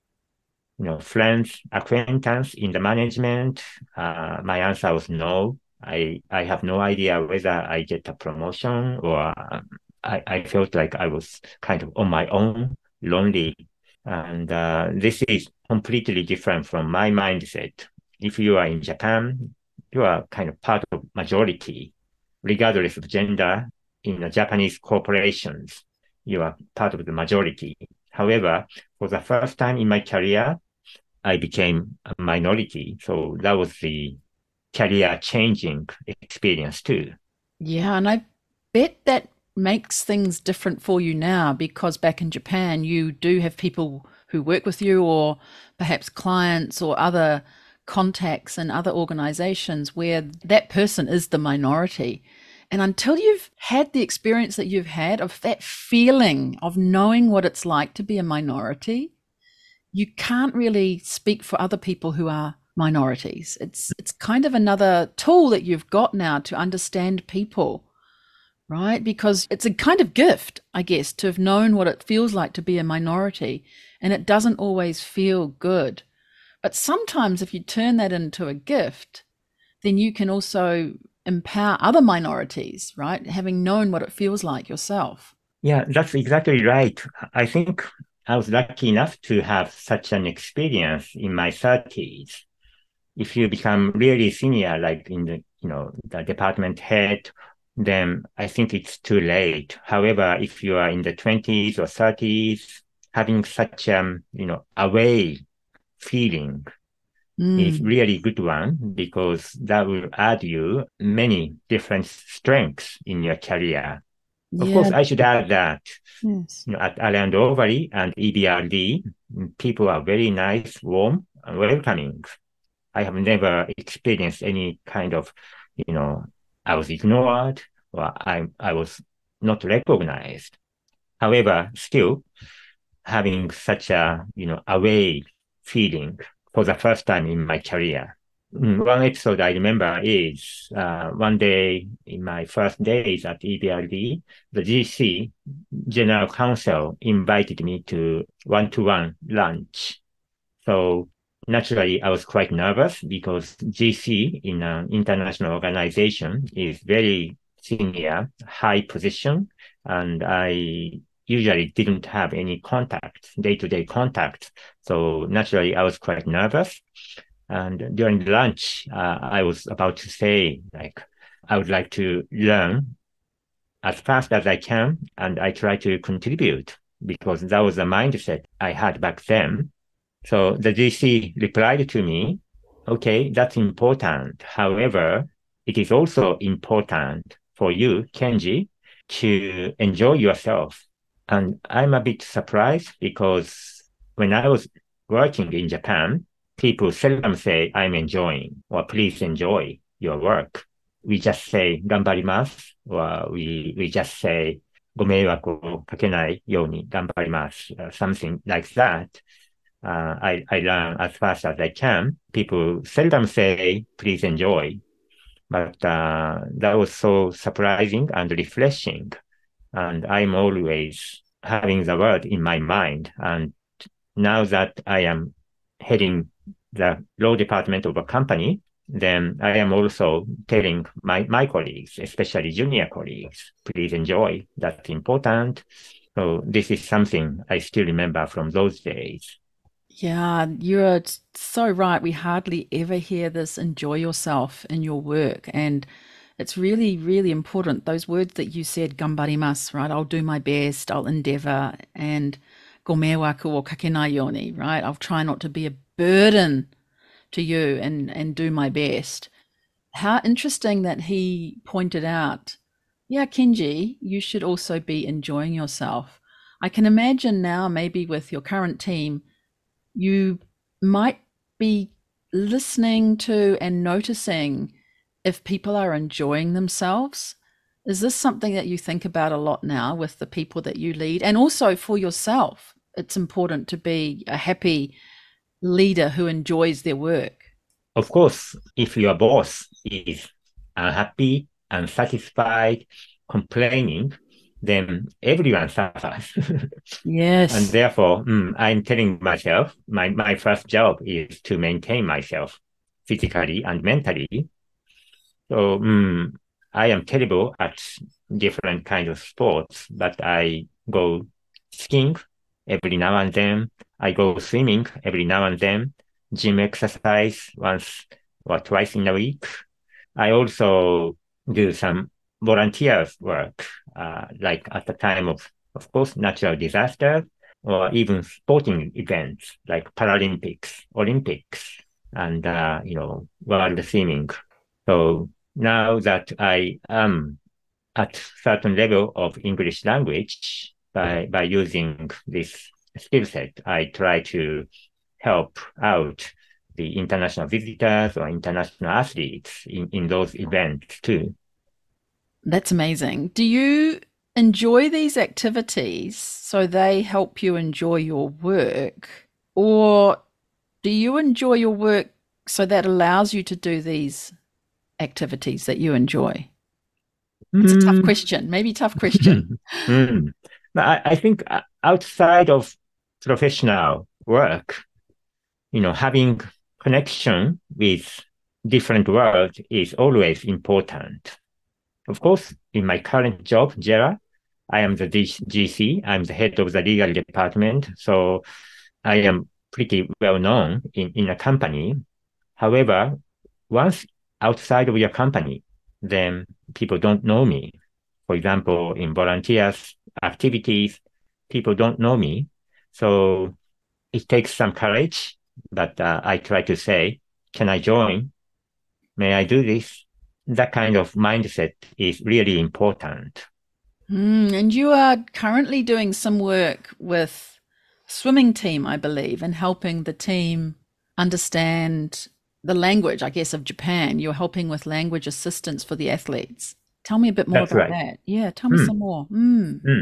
you know, friends, acquaintance in the management? Uh, my answer was no. I, I have no idea whether I get a promotion or uh, I, I felt like I was kind of on my own, lonely. And uh, this is completely different from my mindset. If you are in Japan, you are kind of part of majority, regardless of gender. In the Japanese corporations, you are part of the majority. However, for the first time in my career, I became a minority. So that was the career changing experience too. Yeah, and I bet that makes things different for you now because back in Japan, you do have people who work with you, or perhaps clients or other contacts in other organizations where that person is the minority. And until you've had the experience that you've had of that feeling of knowing what it's like to be a minority, you can't really speak for other people who are minorities. It's it's kind of another tool that you've got now to understand people, right? Because it's a kind of gift, I guess, to have known what it feels like to be a minority, and it doesn't always feel good. But sometimes if you turn that into a gift, then you can also empower other minorities, right? Having known what it feels like yourself. Yeah, that's exactly right. I think I was lucky enough to have such an experience in my thirties. If you become really senior, like in the, you know, the department head, then I think it's too late. However, if you are in the twenties or thirties, having such, um, you know, away feeling is Mm. really good one because that will add you many different strengths in your career. Of course, Yeah. I should add that, Yes. you know, at Allianz Overy and E B R D, people are very nice, warm, and welcoming. I have never experienced any kind of, you know, I was ignored or I, I was not recognized. However, still having such a, you know, away feeling for the first time in my career. Mm, One episode I remember is uh, one day in my first days at E B R D, the G C, General Counsel, invited me to one-to-one lunch. So naturally, I was quite nervous because G C in an international organization is very senior, high position, and I usually didn't have any contact, day-to-day contact. So naturally, I was quite nervous. And during the lunch, uh, I was about to say, like, I would like to learn as fast as I can, and I try to contribute because that was the mindset I had back then. So the G C replied to me, okay, that's important. However, it is also important for you, Kenji, to enjoy yourself. And I'm a bit surprised because when I was working in Japan, people seldom say, I'm enjoying or please enjoy your work. We just say, 頑張ります or we, we just say, ご迷惑をかけないように頑張ります uh, something like that. Uh, I, I learn as fast as I can. People seldom say, please enjoy. But uh, that was so surprising and refreshing. And I'm always having the word in my mind. And now that I am heading the law department of a company, then I am also telling my, my colleagues, especially junior colleagues, please enjoy. That's important. So this is something I still remember from those days. Yeah, you're so right. We hardly ever hear this enjoy yourself in your work. And it's really, really important. Those words that you said, gambarimasu, right? I'll do my best, I'll endeavor, and gomewaku o kakenai yoni, right? I'll try not to be a burden to you and, and do my best. How interesting that he pointed out, yeah, Kenji, you should also be enjoying yourself. I can imagine now, maybe with your current team, you might be listening to and noticing if people are enjoying themselves. Is this something that you think about a lot now with the people that you lead? And also for yourself, it's important to be a happy leader who enjoys their work. Of course, if your boss is unhappy, unsatisfied, complaining, then everyone suffers. Yes. And therefore, mm, I'm telling myself, my, my first job is to maintain myself physically and mentally. So mm, I am terrible at different kinds of sports, but I go skiing every now and then. I go swimming every now and then, gym exercise once or twice in a week. I also do some volunteers work, uh, like at the time of, of course, natural disaster, or even sporting events like Paralympics, Olympics, and, uh, you know, world swimming. So now that I am at certain level of English language, by, by using this skill set, I try to help out the international visitors or international athletes in, in those events too. That's amazing. Do you enjoy these activities so they help you enjoy your work? Or do you enjoy your work so that allows you to do these activities that you enjoy? It's a tough Mm. question, maybe tough question. mm. I, I think outside of professional work, you know, having connection with different worlds is always important. Of course, in my current job, JERA, I am the G C. I'm the head of the legal department. So I am pretty well known in, in a company. However, once outside of your company, then people don't know me. For example, in volunteers activities, people don't know me. So it takes some courage, but uh, I try to say, can I join? May I do this? That kind of mindset is really important. Mm, and you are currently doing some work with swimming team, I believe, and helping the team understand the language, I guess, of Japan. You're helping with language assistance for the athletes. Tell me a bit more That's about right. that. Yeah, tell me Mm. some more. Mm. Mm.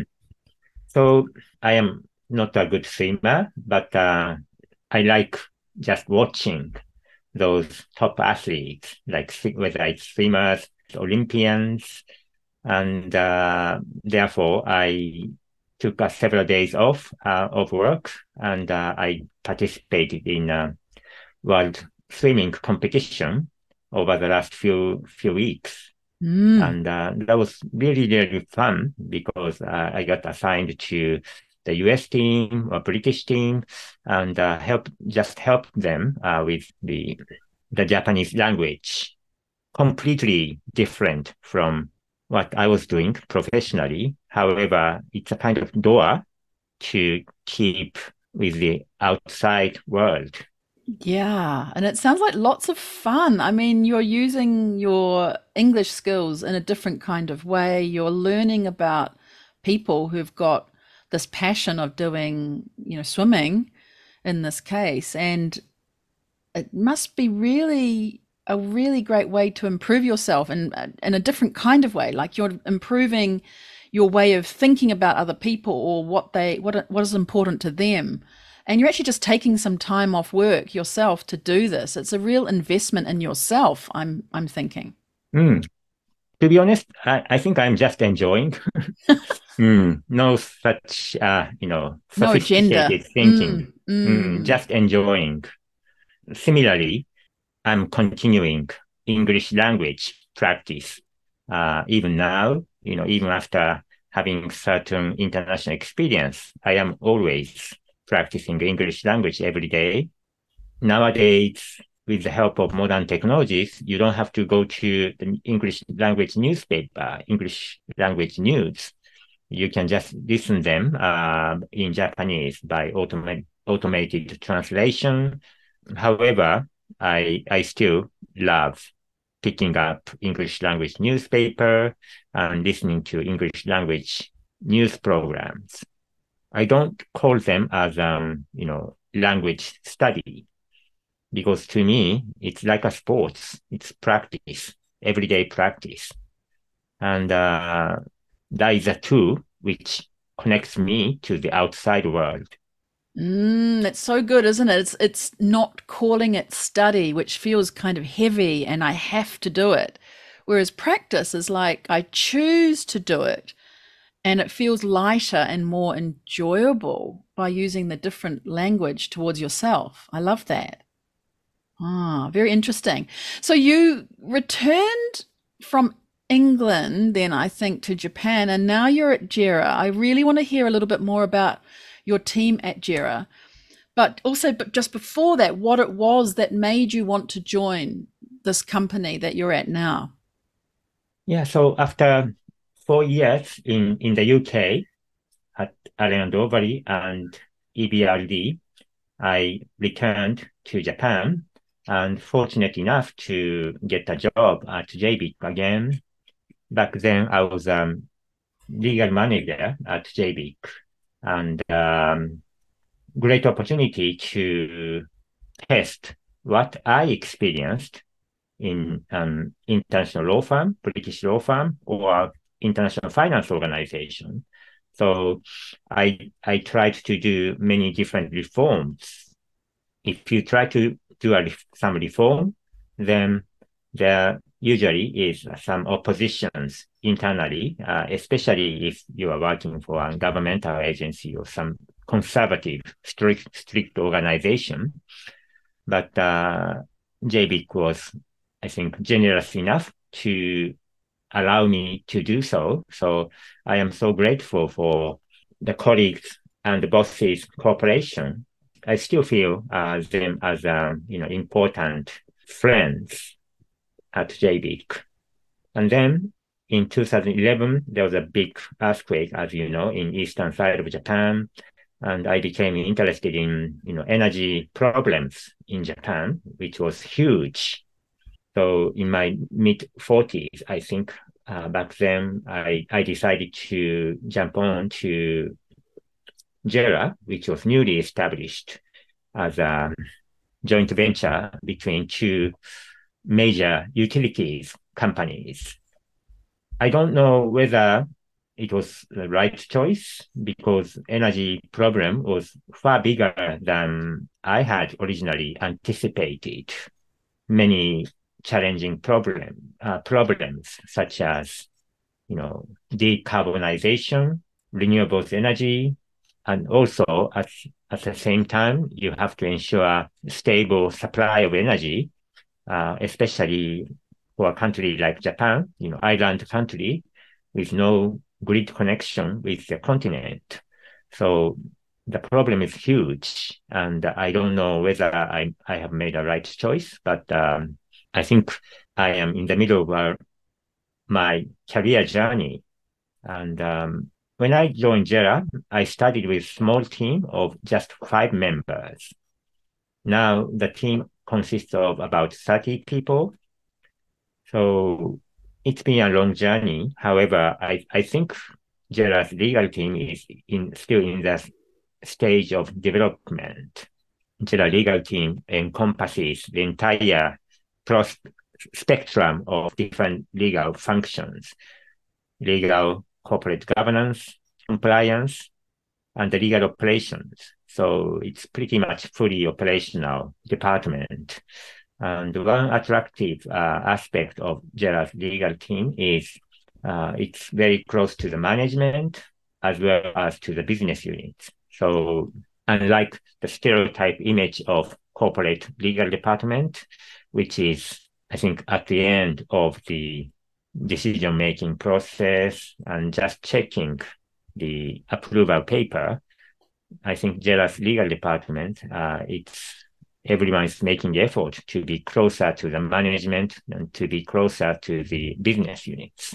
So I am not a good swimmer, but uh, I like just watching those top athletes, like whether it's swimmers, Olympians, and uh, therefore I took uh, several days off uh, of work, and uh, I participated in a world swimming competition over the last few few weeks. Mm. And uh, that was really, really fun because uh, I got assigned to the U S team or British team and uh, help just help them uh, with the the Japanese language completely different from what I was doing professionally. However, it's a kind of door to keep with the outside world. Yeah, and it sounds like lots of fun. I mean, you're using your English skills in a different kind of way. You're learning about people who've got this passion of doing, you know, swimming in this case. And it must be really a really great way to improve yourself in in a different kind of way. Like you're improving your way of thinking about other people or what they what what is important to them. And you're actually just taking some time off work yourself to do this. It's a real investment in yourself, I'm I'm thinking. Mm. To be honest, I, I think I'm just enjoying. mm. No such, uh, you know, No agenda. sophisticated thinking. Mm, Mm. mm. Just enjoying. Similarly, I'm continuing English language practice. Uh, even now, you know, even after having certain international experience, I am always practicing English language every day. Nowadays, with the help of modern technologies, you don't have to go to the English language newspaper, English language news. You can just listen them uh, in Japanese by automa- automated translation. However, I I still love picking up English language newspaper and listening to English language news programs. I don't call them as um, you know, language study because to me it's like a sports. It's practice, everyday practice, and uh, that is a tool which connects me to the outside world. Mm, it's so good, isn't it? It's it's not calling it study, which feels kind of heavy and I have to do it. Whereas practice is like I choose to do it and it feels lighter and more enjoyable by using the different language towards yourself. I love that. Ah, very interesting. So you returned from England, then I think to Japan, and now you're at JERA. I really want to hear a little bit more about your team at JERA, but also, but just before that, what it was that made you want to join this company that you're at now. Yeah, so after four years in, in the U K at Allen Overy and E B R D, I returned to Japan and fortunate enough to get a job at J B I C again. Back then, I was um, legal manager at J B I C and um, great opportunity to test what I experienced in an international law firm, British law firm, or international finance organization. So I I tried to do many different reforms. If you try to do a, some reform, then there usually is some oppositions internally, uh, especially if you are working for a governmental agency or some conservative, strict, strict organization. But uh, J B I C was, I think, generous enough to allow me to do so. So I am so grateful for the colleagues and the bosses' cooperation. I still feel uh, them as um, you know, important friends at J B I C. And then in two thousand eleven, there was a big earthquake, as you know, in eastern side of Japan. And I became interested in, you know, energy problems in Japan, which was huge. So in my mid forties, I think uh, back then, I, I decided to jump on to JERA, which was newly established as a joint venture between two major utilities companies. I don't know whether it was the right choice because energy problem was far bigger than I had originally anticipated. Many challenging problem uh, problems such as you know decarbonization, renewables energy, and also at at the same time you have to ensure stable supply of energy, uh, especially for a country like Japan, you know, island country with no grid connection with the continent. So the problem is huge, and I don't know whether I I have made a right choice, but um, I think I am in the middle of uh, my career journey. And um, when I joined JERA, I started with a small team of just five members. Now the team consists of about thirty people. So it's been a long journey. However, I, I think JERA's legal team is in still in the stage of development. JERA legal team encompasses the entire pros- spectrum of different legal functions, legal corporate governance, compliance, and the legal operations. So it's pretty much fully operational department. And one attractive uh, aspect of JERA's legal team is uh, it's very close to the management as well as to the business units. So unlike the stereotype image of corporate legal department, which is, I think, at the end of the decision-making process and just checking the approval paper, I think JERA's legal department, uh, it's everyone is making the effort to be closer to the management and to be closer to the business units.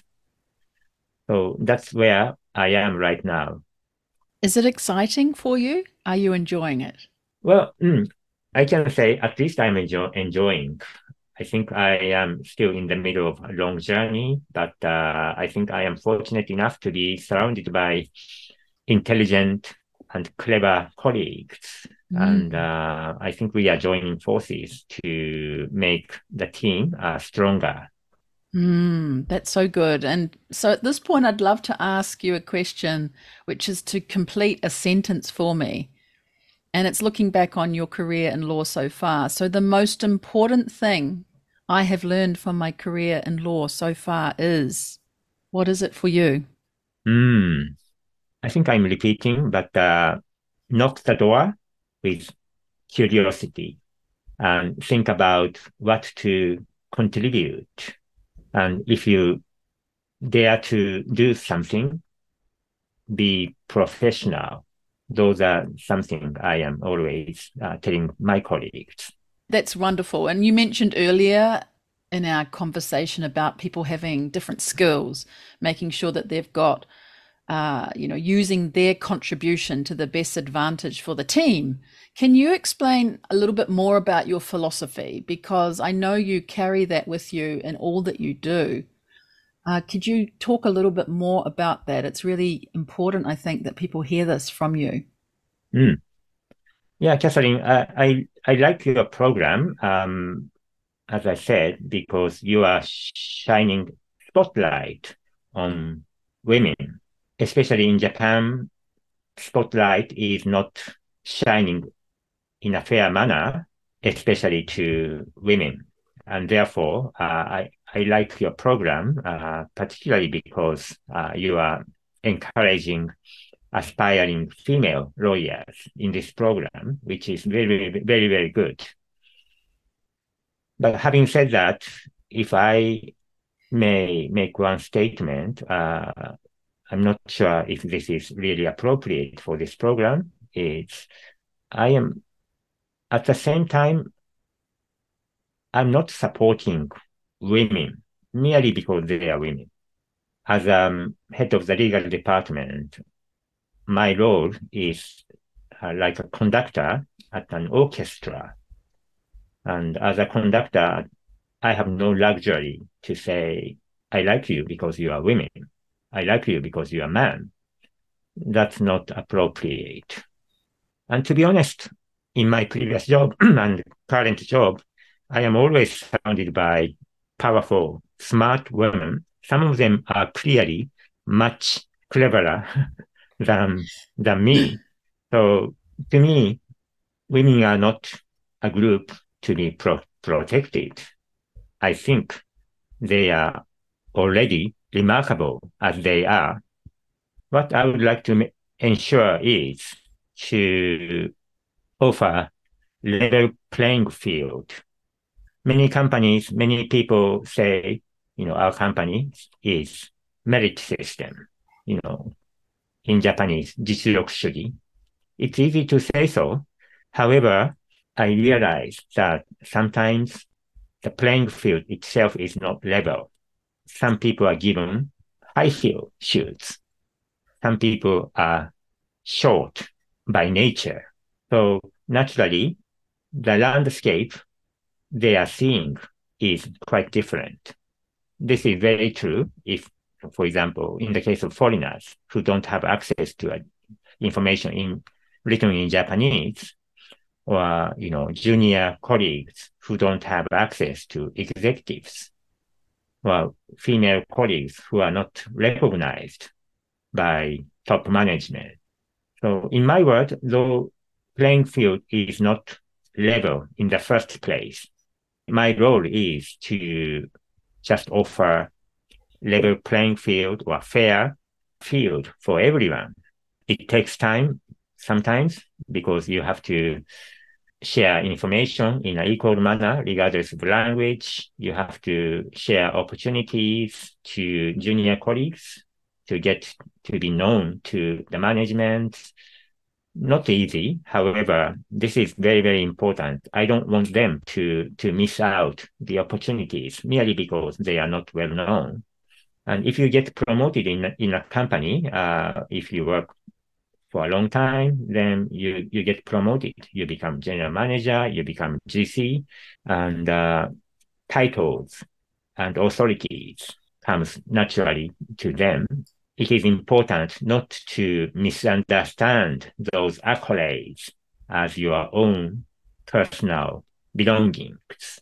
So that's where I am right now. Is it exciting for you? Are you enjoying it? Well, mm, I can say at least I'm enjoy- enjoying. I think I am still in the middle of a long journey, but uh, I think I am fortunate enough to be surrounded by intelligent and clever colleagues. Mm. And uh, I think we are joining forces to make the team uh, stronger. Mm, that's so good. And so at this point, I'd love to ask you a question, which is to complete a sentence for me. And it's looking back on your career in law so far. So the most important thing I have learned from my career in law so far is, what is it for you? Mm. I think I'm repeating, but uh, knock the door with curiosity and think about what to contribute. And if you dare to do something, be professional. Those are something I am always uh, telling my colleagues. That's wonderful. And you mentioned earlier in our conversation about people having different skills, making sure that they've got Uh, you know, using their contribution to the best advantage for the team. Can you explain a little bit more about your philosophy? Because I know you carry that with you in all that you do. Uh, could you talk a little bit more about that? It's really important, I think, that people hear this from you. Mm. Yeah, Catherine, I, I, I like your program, um, as I said, because you are shining spotlight on women. Especially in Japan, spotlight is not shining in a fair manner, especially to women. And therefore, uh, I, I like your program, uh, particularly because uh, you are encouraging aspiring female lawyers in this program, which is very, very, very good. But having said that, if I may make one statement, uh, I'm not sure if this is really appropriate for this program. It's, I am, at the same time, I'm not supporting women merely because they are women. As um, head of the legal department, my role is uh, like a conductor at an orchestra. And as a conductor, I have no luxury to say, I like you because you are women. I like you because you are man. That's not appropriate. And to be honest, in my previous job and current job, I am always surrounded by powerful, smart women. Some of them are clearly much cleverer than, than me. So to me, women are not a group to be pro- protected. I think they are already remarkable as they are. What I would like to ensure is to offer level playing field. Many companies, many people say, you know, our company is merit system, you know, in Japanese, 実力主義. It's easy to say so. However, I realize that sometimes the playing field itself is not level. Some people are given high heel shoes. Some people are short by nature. So naturally, the landscape they are seeing is quite different. This is very true if, for example, in the case of foreigners who don't have access to uh, information in written in Japanese, or, you know, junior colleagues who don't have access to executives, or female colleagues who are not recognized by top management. So in my word, the playing field is not level in the first place. My role is to just offer level playing field or fair field for everyone. It takes time sometimes because you have to share information in an equal manner, regardless of language. You have to share opportunities to junior colleagues to get to be known to the management. Not easy. However, this is very, very important. I don't want them to, to miss out the opportunities merely because they are not well known. And if you get promoted in, in a company, uh, if you work for a long time, then you, you get promoted. You become general manager, you become G C, and uh, titles and authorities comes naturally to them. It is important not to misunderstand those accolades as your own personal belongings.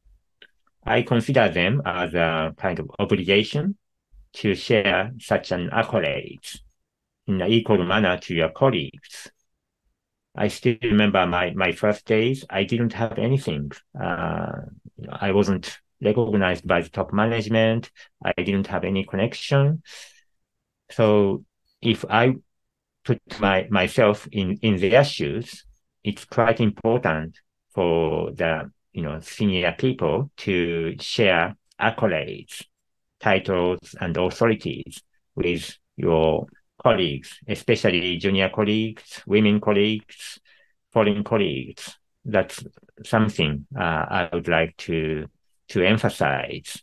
I consider them as a kind of obligation to share such an accolades in an equal manner to your colleagues. I still remember my, my first days. I didn't have anything. Uh, I wasn't recognized by the top management. I didn't have any connection. So if I put my, myself in, in their shoes, it's quite important for the, you know, senior people to share accolades, titles, and authorities with your colleagues, especially junior colleagues, women colleagues, foreign colleagues. That's something uh, I would like to to emphasize.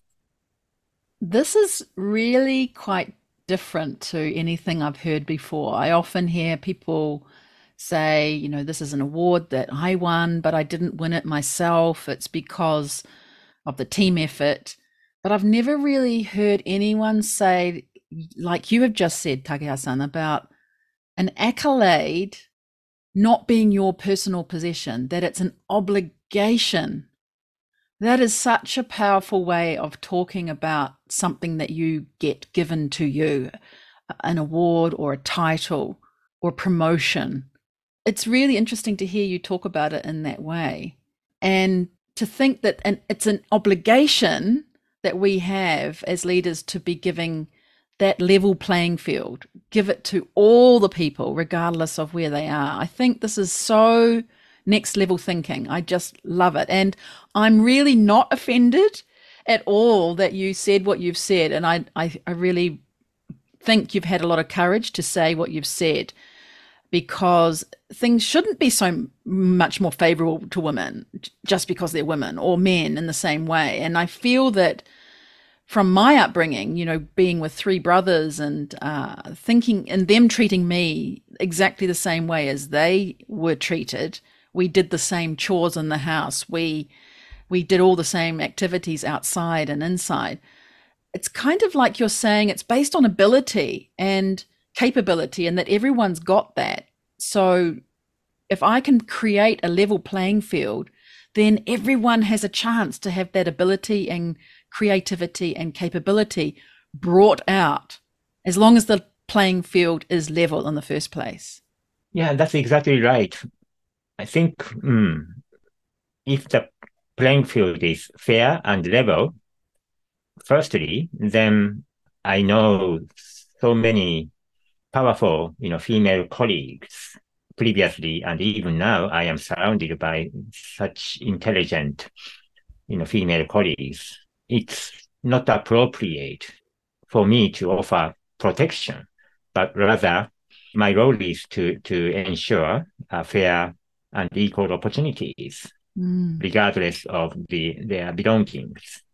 This is really quite different to anything I've heard before. I often hear people say, you know, this is an award that I won, but I didn't win it myself. It's because of the team effort. But I've never really heard anyone say, like you have just said, Takeha-san, about an accolade not being your personal possession, that it's an obligation. That is such a powerful way of talking about something that you get given to you, an award or a title or promotion. It's really interesting to hear you talk about it in that way. And to think that and it's an obligation that we have as leaders to be giving that level playing field, give it to all the people, regardless of where they are. I think this is so next level thinking. I just love it. And I'm really not offended at all that you said what you've said. And I, I, I really think you've had a lot of courage to say what you've said, because things shouldn't be so much more favorable to women just because they're women, or men in the same way. And I feel that from my upbringing, you know, being with three brothers and uh, thinking and them treating me exactly the same way as they were treated, we did the same chores in the house. We we did all the same activities outside and inside. It's kind of like you're saying it's based on ability and capability, and that everyone's got that. So if I can create a level playing field, then everyone has a chance to have that ability and creativity and capability brought out, as long as the playing field is level in the first place. Yeah, that's exactly right. I think mm, if the playing field is fair and level, firstly, then I know so many powerful, you know, female colleagues previously, and even now I am surrounded by such intelligent, you know, female colleagues. It's not appropriate for me to offer protection, but rather my role is to, to ensure uh, fair and equal opportunities. Mm. regardless of the their belongings.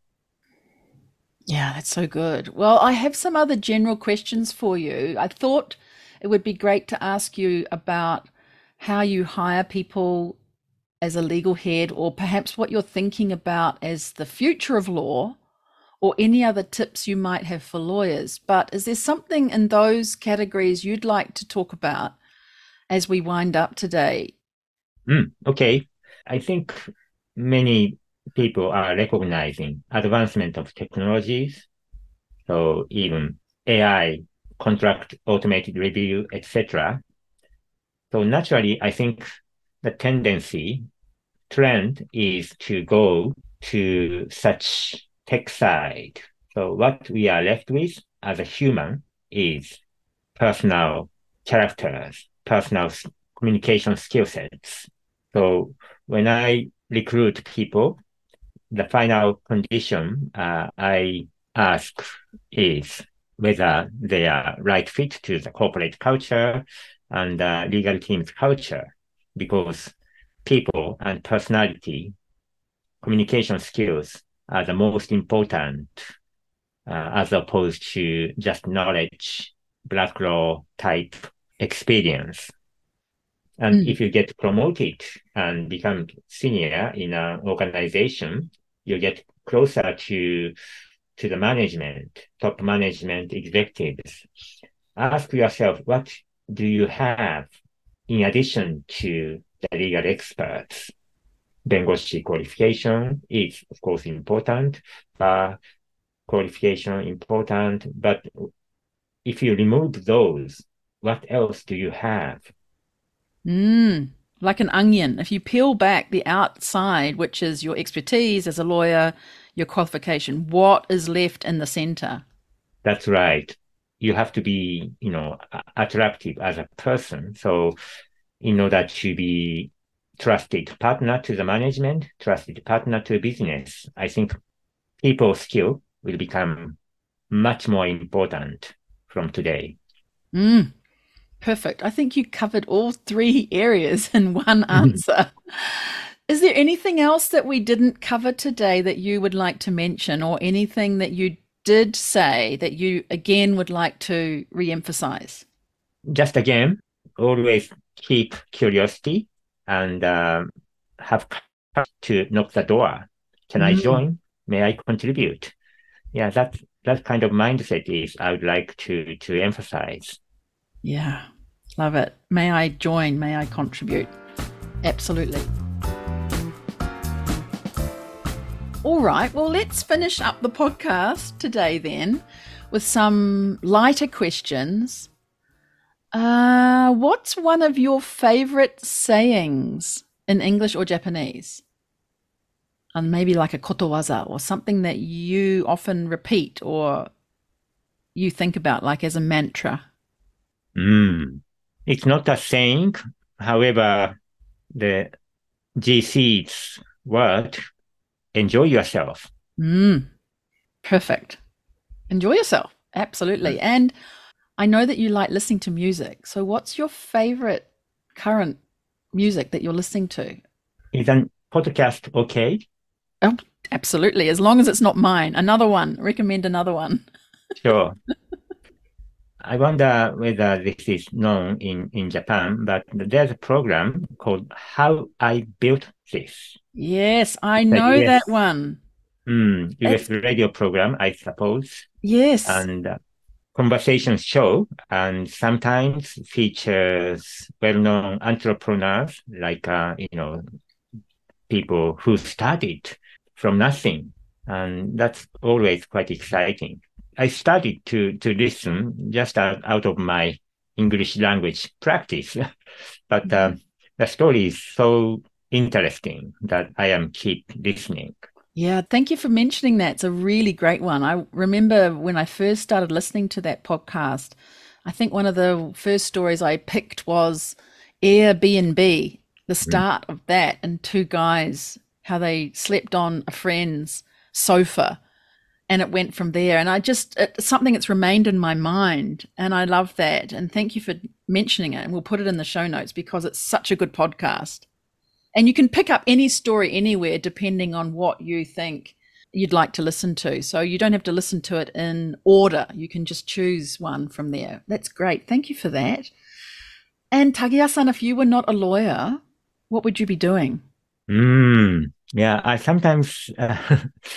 Yeah, that's so good. Well, I have some other general questions for you. I thought it would be great to ask you about how you hire people as a legal head, or perhaps what you're thinking about as the future of law, or any other tips you might have for lawyers. But is there something in those categories you'd like to talk about as we wind up today? Mm, okay. I think many people are recognizing advancement of technologies. So even A I, contract automated review, et cetera. So naturally, I think the tendency, trend is to go to such tech side. So what we are left with as a human is personal characters, personal communication skill sets. So when I recruit people, the final condition uh, I ask is whether they are right fit to the corporate culture and uh, legal team's culture, because people and personality, communication skills are the most important uh, as opposed to just knowledge, black law type experience. And Mm. if you get promoted and become senior in an organization, you get closer to to the management, top management executives. Ask yourself, what do you have in addition to the legal experts? 弁護士 qualification is, of course, important. Bar qualification important. But if you remove those, what else do you have? Mm, like an onion. If you peel back the outside, which is your expertise as a lawyer, your qualification, what is left in the center? That's right. You have to be, you know, attractive as a person. So in order to be trusted partner to the management, trusted partner to business, I think people skill will become much more important from today. Mm, perfect. I think you covered all three areas in one answer. Is there anything else that we didn't cover today that you would like to mention, or anything that you did say that you again would like to re-emphasize? Just again, always keep curiosity and um, have courage to knock the door. Can I Mm, join? May I contribute? Yeah, that that kind of mindset is I would like to to emphasize. yeah, love it. May I join? May I contribute? Absolutely. All right, well, let's finish up the podcast today then with some lighter questions. Uh, what's one of your favorite sayings in English or Japanese? And maybe like a kotowaza, or something that you often repeat or you think about like as a mantra. Mm. It's not a saying. However, the G C's word, enjoy yourself. Mm, perfect. Enjoy yourself. Absolutely. And I know that you like listening to music. So what's your favorite current music that you're listening to? Is a podcast okay? Oh, absolutely. As long as it's not mine. Another one. Recommend another one. Sure. I wonder whether this is known in, in Japan, but there's a program called How I Built This. Yes, I It's a know that U S, one. mm, It's U S radio program, I suppose, yes. and uh, conversation show, and sometimes features well-known entrepreneurs like, uh, you know, people who started from nothing. And that's always quite exciting. I started to, to listen just out, out of my English language practice, but uh, the story is so interesting that I am keep listening. Yeah, thank you for mentioning that. It's a really great one. I remember when I first started listening to that podcast, I think one of the first stories I picked was Airbnb, the Mm. start of that, and two guys, how they slept on a friend's sofa, and it went from there. And I just, it's something that's remained in my mind. And I love that. And thank you for mentioning it. And we'll put it in the show notes because it's such a good podcast. And you can pick up any story anywhere depending on what you think you'd like to listen to. So you don't have to listen to it in order. You can just choose one from there. That's great. Thank you for that. And Tagiya-san, if you were not a lawyer, what would you be doing? Mm, yeah, I sometimes, uh,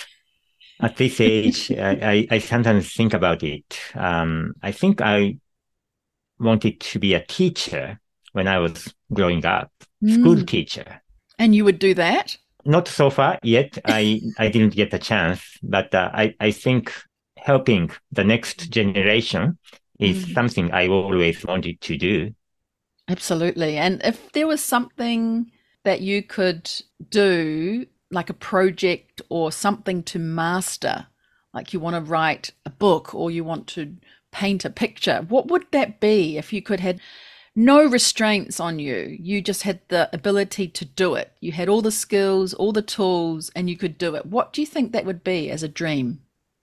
at this age, I, I, I sometimes think about it. Um, I think I wanted to be a teacher when I was growing up, school Mm. teacher. And you would do that? Not so far yet. I, I didn't get the chance, but uh, I, I think helping the next generation is Mm. something I always wanted to do. Absolutely. And if there was something that you could do, like a project or something to master, like you want to write a book or you want to paint a picture, what would that be if you could have no restraints on you? You just had the ability to do it. You had all the skills, all the tools, and you could do it. What do you think that would be as a dream?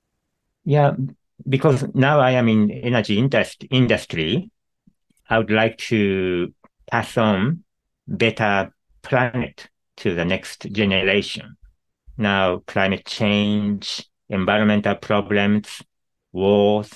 Yeah, because now I am in energy indust- industry, I would like to pass on better planet to the next generation. Now, climate change, environmental problems, wars,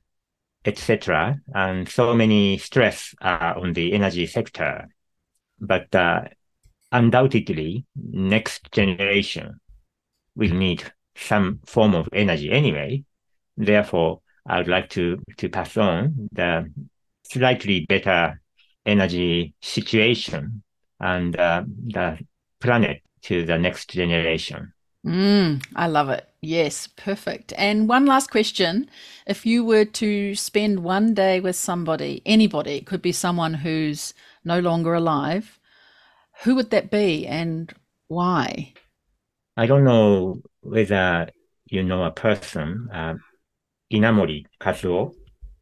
et cetera, and so many stress uh, on the energy sector. But uh, undoubtedly, next generation will need some form of energy anyway. Therefore, I would like to, to pass on the slightly better energy situation and uh, the planet to the next generation. Mm, I love it. Yes, perfect. And one last question. If you were to spend one day with somebody, anybody, it could be someone who's no longer alive, who would that be and why? I don't know whether you know a person, uh, Inamori Kazuo.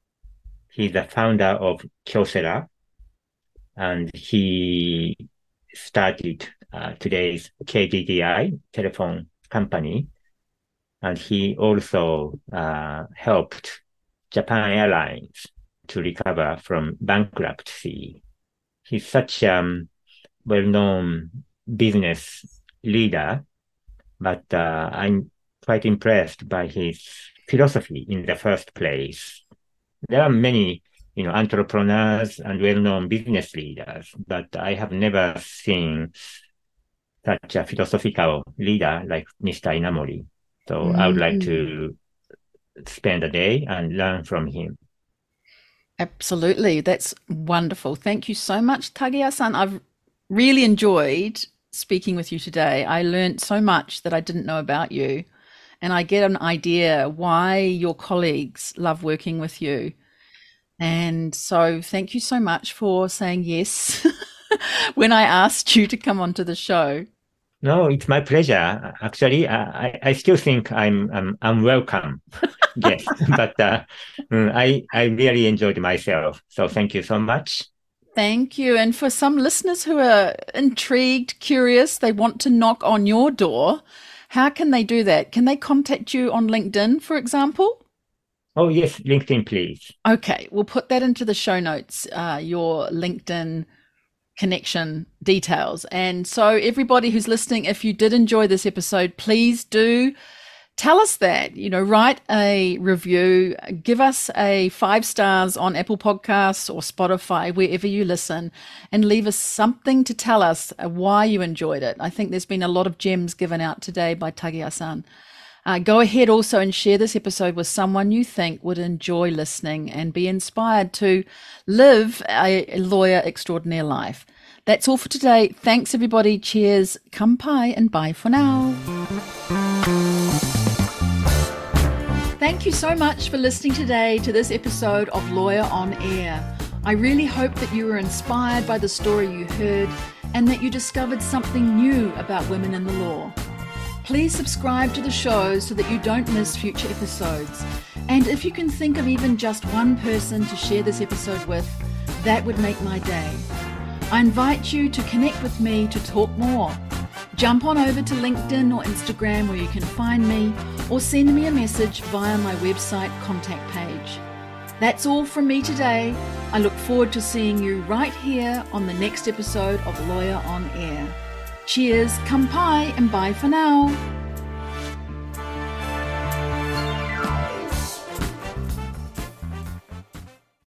He's the founder of Kyocera, and he started uh, today's K D D I telephone company. And he also uh, helped Japan Airlines to recover from bankruptcy. He's such a um, well-known business leader, but uh, I'm quite impressed by his philosophy in the first place. There are many, you know, entrepreneurs and well-known business leaders, but I have never seen such a philosophical leader like Mister Inamori. So I would like Mm, to spend a day and learn from him. absolutely. That's wonderful. Thank you so much, Tagiya-san. I've really enjoyed speaking with you today. I learned so much that I didn't know about you, and I get an idea why your colleagues love working with you. And so thank you so much for saying yes when I asked you to come onto the show. No, it's my pleasure. Actually, I, I still think I'm, I'm unwelcome guest, but uh, mm, I, I really enjoyed myself. So thank you so much. Thank you. And for some listeners who are intrigued, curious, they want to knock on your door, how can they do that? Can they contact you on LinkedIn, for example? Oh, yes, LinkedIn, please. Okay, we'll put that into the show notes, uh, your LinkedIn connection details. And so, everybody who's listening, if you did enjoy this episode, please do tell us that. You know, write a review, give us a five stars on Apple Podcasts or Spotify, wherever you listen, and leave us something to tell us why you enjoyed it. I think there's been a lot of gems given out today by Tagiya-san. Uh, go ahead also and share this episode with someone you think would enjoy listening and be inspired to live a lawyer extraordinaire life. That's all for today. Thanks, everybody. Cheers. Kampai and bye for now. Thank you so much for listening today to this episode of Lawyer on Air. I really hope that you were inspired by the story you heard and that you discovered something new about women in the law. Please subscribe to the show so that you don't miss future episodes. And if you can think of even just one person to share this episode with, that would make my day. I invite you to connect with me to talk more. Jump on over to LinkedIn or Instagram where you can find me, or send me a message via my website contact page. That's all from me today. I look forward to seeing you right here on the next episode of Lawyer on Air. Cheers, kampai, and bye for now.